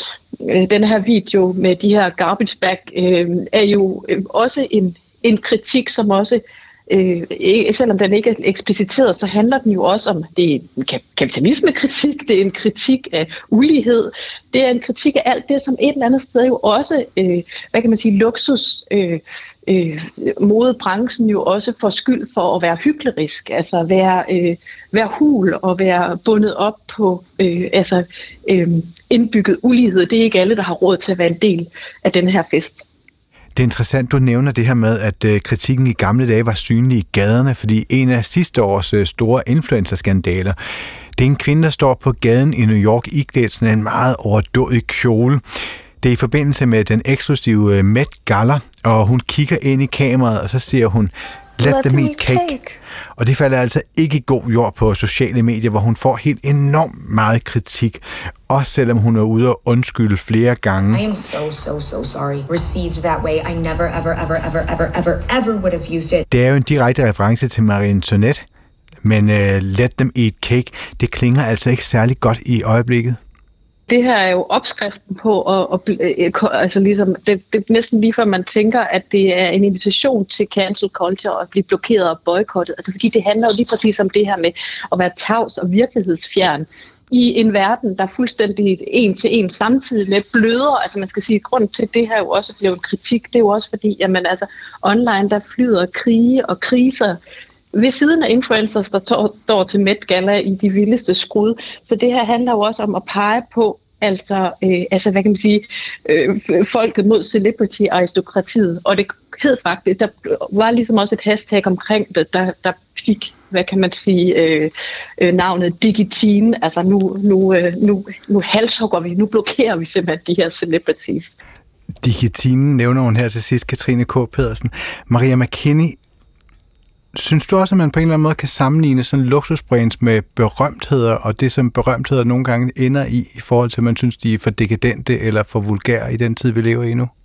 Q: øh, denne her video med de her garbage bag øh, er jo også en, en kritik, som også Øh, selvom den ikke er ekspliciteret, så handler den jo også om, det er en kapitalismekritik, det er en kritik af ulighed, det er en kritik af alt det, som et eller andet sted jo også, øh, hvad kan man sige, luksus, øh, øh, modebranchen jo også får skyld for at være hyklerisk, altså være, øh, være hul og være bundet op på øh, altså, øh, indbygget ulighed. Det er ikke alle, der har råd til at være en del af den her fest.
G: Det er interessant, du nævner det her med, at øh, kritikken i gamle dage var synlig i gaderne, fordi en af sidste års øh, store influencerskandaler, det er en kvinde, der står på gaden i New York iklædt sådan en meget overdådig kjole. Det er i forbindelse med den eksklusive øh, Met Gala, og hun kigger ind i kameraet, og så siger hun, let them eat cake. cake. Og det falder altså ikke i god jord på sociale medier, hvor hun får helt enormt meget kritik. Også selvom hun er ude og undskylde flere gange.
S: I am so, so, so sorry. Received that way. I never, ever, ever, ever, ever, ever, ever would have used it. Det
G: er jo en direkte reference til Marie Antoinette, men uh, let them eat cake, det klinger altså ikke særlig godt i øjeblikket.
Q: Det her er jo opskriften på, at, at, altså ligesom, det, det er næsten lige før man tænker, at det er en invitation til cancel culture at blive blokeret og boykottet. Altså fordi det handler jo lige præcis om det her med at være tavs og virkelighedsfjern i en verden, der fuldstændig en til en samtidig med bløder. Altså man skal sige, at grund til det her jo også blev en kritik, det er jo også fordi, jamen altså online der flyder krige og kriser ved siden af influencers, der står til Met Gala i de vildeste skrud. Så det her handler jo også om at pege på, altså, øh, altså hvad kan man sige, øh, folket mod celebrity-aristokratiet. Og det hed faktisk, der var ligesom også et hashtag omkring det, der, der fik, hvad kan man sige, øh, øh, navnet Digitine. Altså nu, nu, øh, nu, nu halshugger vi, nu blokerer vi simpelthen de her celebrities.
G: Digitine nævner hun her til sidst, Katrine K. Pedersen. Maria McKinney, synes du også, at man på en eller anden måde kan sammenligne sådan luksusbrands med berømtheder, og det som berømtheder nogle gange ender i, i forhold til, at man synes, de er for dekadente eller for vulgære i den tid, vi lever i nu?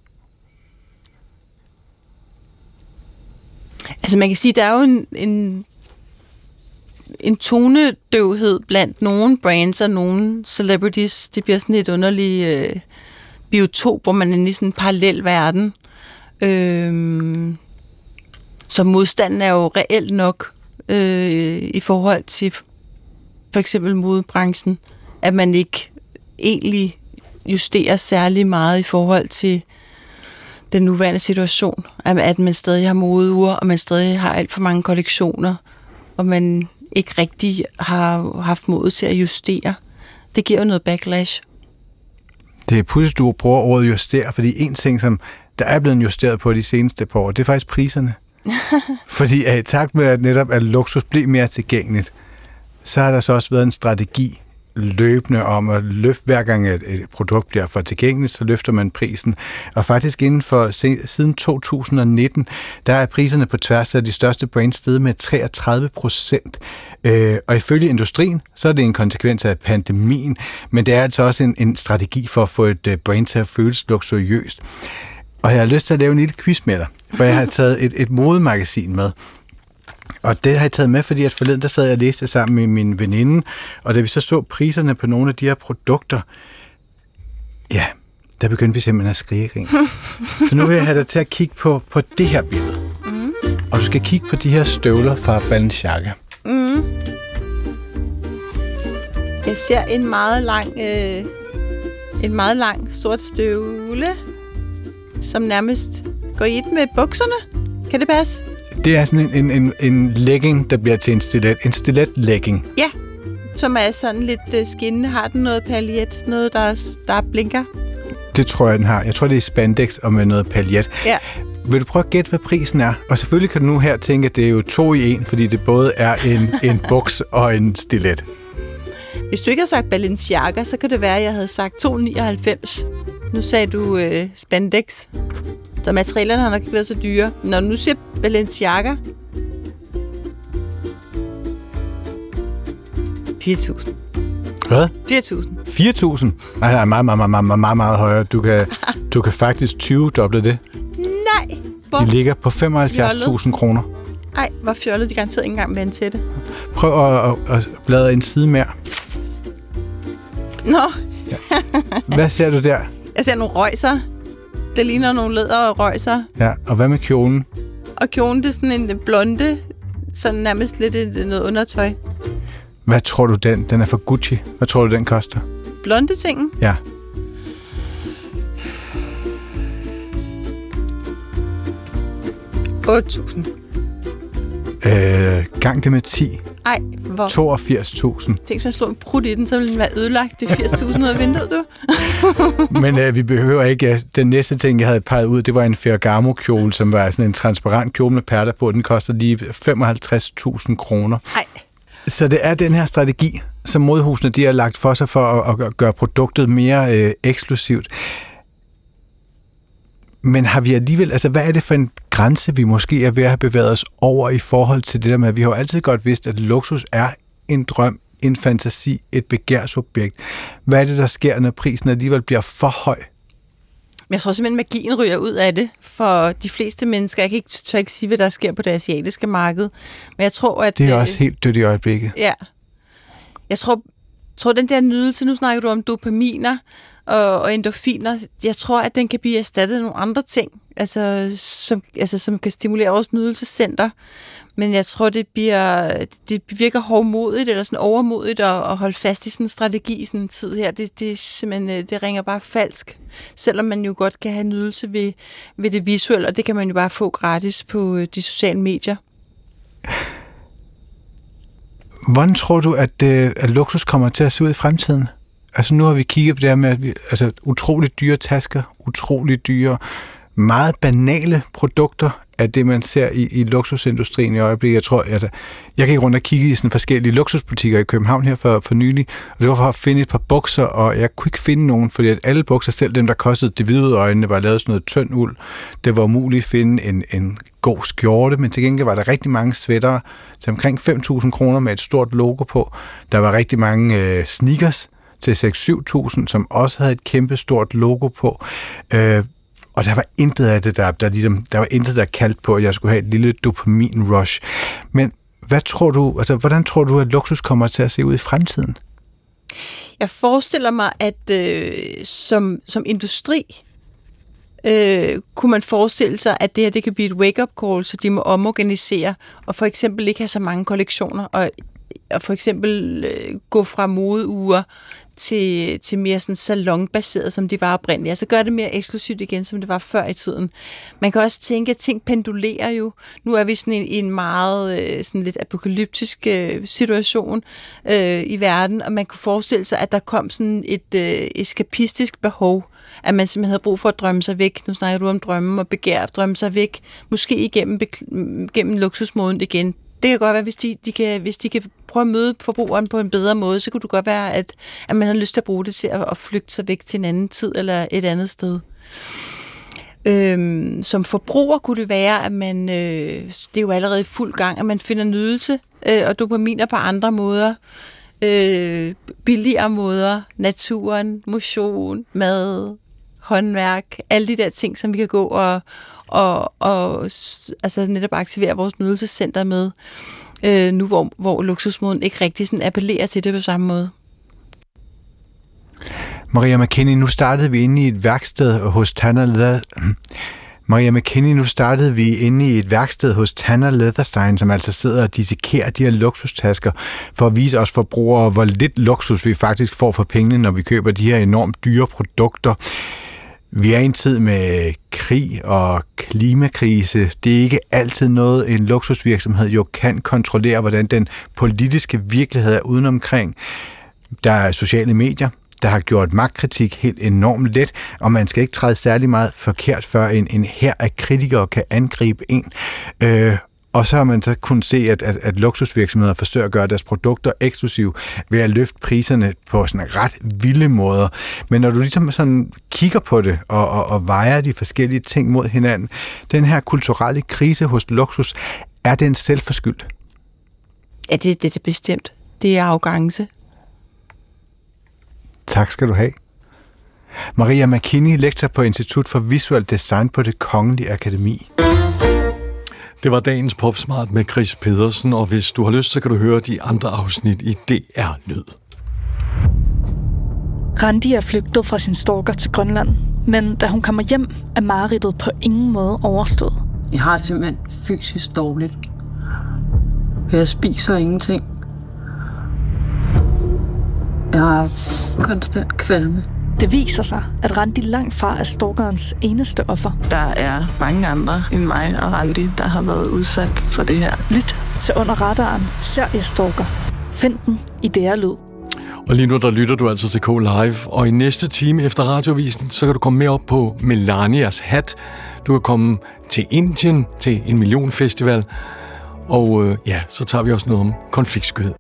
H: Altså man kan sige, der er jo en, en, en tonedøvhed blandt nogle brands og nogle celebrities. Det bliver sådan et underligt øh, biotop, hvor man er i sådan en parallel verden. Øh, Så modstanden er jo reelt nok øh, i forhold til for eksempel modebranchen, at man ikke egentlig justerer særlig meget i forhold til den nuværende situation. At man stadig har modeuger, og man stadig har alt for mange kollektioner, og man ikke rigtig har haft mod til at justere. Det giver jo noget backlash.
G: Det er pudsigt, du bruger ordet justere, fordi en ting, som der er blevet justeret på de seneste par år, det er faktisk priserne. Fordi at i takt med, at netop at luksus bliver mere tilgængeligt, så har der så også været en strategi løbende om at løfte, hver gang et, et produkt bliver for tilgængeligt, så løfter man prisen. Og faktisk inden for siden to tusind nitten, der er priserne på tværs af de største brands steget med treogtredive procent. Øh, og ifølge industrien, så er det en konsekvens af pandemien, men det er altså også en, en strategi for at få et brand til at føles luksuriøst. Og jeg har lyst til at lave en lille quiz med dig, for jeg har taget et, et modemagasin med. Og det har jeg taget med, fordi at forleden der sad jeg og læste sammen med min veninde, og da vi så så priserne på nogle af de her produkter, ja, der begyndte vi simpelthen at skrige. Så nu vil jeg have dig til at kigge på, på det her billede. Mm. Og du skal kigge på de her støvler fra Balenciaga.
H: Mm. Jeg ser en meget lang, øh, en meget lang sort støvle, som nærmest går i et med bukserne. Kan det passe?
G: Det er sådan en, en, en legging, der bliver til en stilet. En stilet-legging.
H: Ja, som er sådan lidt uh, skinnende. Har den noget paljet? Noget, der, der blinker?
G: Det tror jeg, den har. Jeg tror, det er spandex og med noget paljet.
H: Ja.
G: Vil du prøve at gætte, hvad prisen er? Og selvfølgelig kan du nu her tænke, at det er jo to i en, fordi det både er en, en buks og en stilet.
H: Hvis du ikke har sagt Balenciaga, så kan det være, at jeg havde sagt to komma nioghalvfems. Nu sagde du uh, spandex. Så materialerne har nok ikke været så dyre. Når du nu siger Balenciaga, fire tusind.
G: Hvad?
H: fire tusind.
G: fire tusind? Nej, det er meget, meget, meget, meget, meget, meget højere. Du kan, du kan faktisk tyve-doble det.
H: Nej. Hvor?
G: De ligger på femoghalvfjerds tusind kroner.
H: Nej, hvor fjollet. De garanteret ikke engang vand til det.
G: Prøv at, at, at bladre en side mere.
H: Nå.
G: Ja. Hvad ser du der?
H: Jeg ser nogle røjser. Det ligner nogle læder og røjser.
G: Ja, og hvad med kjolen?
H: Og kjolen, det er sådan en blonde, sådan nærmest lidt et, noget undertøj.
G: Hvad tror du, den, den er for Gucci? Hvad tror du, den koster?
H: Blonde tingen?
G: Ja.
H: otte tusind.
G: Øh, gang det med ti.
H: Ej, hvor?
G: toogfirs tusind.
H: Tænk, hvis man slår en prut i den, så ville den være ødelagt. Det er firs tusind ud af vinduet, du.
G: Men øh, vi behøver ikke... Den næste ting, jeg havde peget ud, det var en Ferragamo-kjole, som var sådan en transparent kjole med perler på. Den koster lige femoghalvtreds tusind kroner.
H: Ej.
G: Så det er den her strategi, som modehusene de har lagt for sig for at, at gøre produktet mere øh, eksklusivt. Men har vi alligevel... Altså, hvad er det for en grænse, vi måske er ved at have bevæget os over i forhold til det der med, at vi har jo altid godt vidst, at luksus er en drøm, en fantasi, et begærsobjekt. Hvad er det, der sker, når prisen alligevel bliver for høj?
H: Jeg tror simpelthen, magien ryger ud af det for de fleste mennesker. Jeg kan ikke, tør ikke sige, hvad der sker på det asiatiske marked, men jeg tror, at...
G: Det er også helt dødt i øjeblikket.
H: Ja. Jeg tror, tror den der nydelse, nu snakker du om dopaminer og, og endorfiner, jeg tror, at den kan blive erstattet af nogle andre ting, altså som, altså, som kan stimulere vores nydelsescenter. Men jeg tror, det bliver det virker hårdmodigt eller sådan overmodigt at, at holde fast i sådan en strategi i sådan en tid her. Det, det, simpelthen, det ringer bare falsk, selvom man jo godt kan have nydelse ved, ved det visuelle, og det kan man jo bare få gratis på de sociale medier.
G: Hvordan tror du, at, at luksus kommer til at se ud i fremtiden? Altså nu har vi kigget på det her med, at vi, altså utroligt dyre tasker, utroligt dyre, meget banale produkter af det, man ser i, i luksusindustrien i øjeblikket. Jeg tror, at jeg gik rundt og kiggede i sådan forskellige luksusbutikker i København her for, for nylig, og det var for at finde et par bukser, og jeg kunne ikke finde nogen, fordi at alle bukser, selv dem, der kostede det hvide øjnene, var lavet sådan noget tynd uld. Det var umuligt at finde en, en god skjorte, men til gengæld var der rigtig mange sweatere til omkring fem tusind kroner med et stort logo på. Der var rigtig mange øh, sneakers til seks til syv tusind, som også havde et kæmpe stort logo på. Øh, Og der var intet af det, der, der, ligesom, der var intet, der kaldte på, at jeg skulle have et lille dopamin-rush. Men hvad tror du, altså, hvordan tror du, at luksus kommer til at se ud i fremtiden?
H: Jeg forestiller mig, at øh, som, som industri øh, kunne man forestille sig, at det her det kan blive et wake-up call, så de må omorganisere og for eksempel ikke have så mange kollektioner. Og at for eksempel øh, gå fra modeuger til, til mere sådan salonbaseret, som de var oprindeligt. Altså gør det mere eksklusivt igen, som det var før i tiden. Man kan også tænke, at ting pendulerer jo. Nu er vi sådan i en, en meget øh, sådan lidt apokalyptisk øh, situation øh, i verden, og man kunne forestille sig, at der kom sådan et øh, eskapistisk behov, at man simpelthen havde brug for at drømme sig væk. Nu snakker du om drømme og begær, drømme sig væk, måske igennem gennem luksusmoden igen. Det kan godt være, hvis de, de kan, hvis de kan prøve at møde forbrugeren på en bedre måde, så kunne det godt være, at, at man har lyst til at bruge det til at, at flygte sig væk til en anden tid eller et andet sted. Øhm, som forbruger kunne det være, at man, øh, det er jo allerede i fuld gang, at man finder nydelse øh, og dopaminer på andre måder, øh, billigere måder, naturen, motion, mad, håndværk, alle de der ting, som vi kan gå og, og, og altså netop aktivere vores nydelsescenter med, øh, nu hvor, hvor luksusmoden ikke rigtig sådan appellerer til det på samme måde.
G: Maria McKinney, nu startede vi inde i et værksted hos Tanner Leather... Maria McKinney, nu startede vi inde i et værksted hos Tanner Leatherstein, som altså sidder og dissekerer de her luksustasker for at vise os forbrugere, hvor lidt luksus vi faktisk får for pengene, når vi køber de her enormt dyre produkter. Vi er i en tid med krig og klimakrise. Det er ikke altid noget, en luksusvirksomhed jo kan kontrollere, hvordan den politiske virkelighed er udenomkring. Der er sociale medier, der har gjort magtkritik helt enormt let, og man skal ikke træde særlig meget forkert, før en, en hær af kritikere kan angribe en. Øh, og så har man så kunnet se, at, at, at luksusvirksomheder forsøger at gøre deres produkter eksklusive ved at løfte priserne på sådan ret vilde måder. Men når du ligesom sådan kigger på det og, og, og vejer de forskellige ting mod hinanden, den her kulturelle krise hos luksus, er den selvforskyldt?
H: Ja, det, det er bestemt. Det er arrogance.
G: Tak skal du have. Maria McKinney, lektor på Institut for Visuel Design på Det Kongelige Akademi.
A: Det var dagens Popsmart med Chris Pedersen, og hvis du har lyst, så kan du høre de andre afsnit i D R Lyd.
T: Randi er flygtet fra sin stalker til Grønland, men da hun kommer hjem, er mareridtet på ingen måde overstået.
U: Jeg har det simpelthen fysisk dårligt. Jeg spiser ingenting. Jeg har konstant kvalme.
T: Det viser sig, at Randi langt fra er stalkerens eneste offer.
U: Der er mange andre end mig og Randi, der har været udsat for det her.
T: Lyt til Under Radaren, serie Stalker. Find den i D R Lyd.
A: Og lige nu der lytter du altså til K-Live, og i næste time efter radiovisen, så kan du komme med op på Melanias hat. Du kan komme til Indien, til en millionfestival, og øh, ja, så tager vi også noget om konfliktskyhed.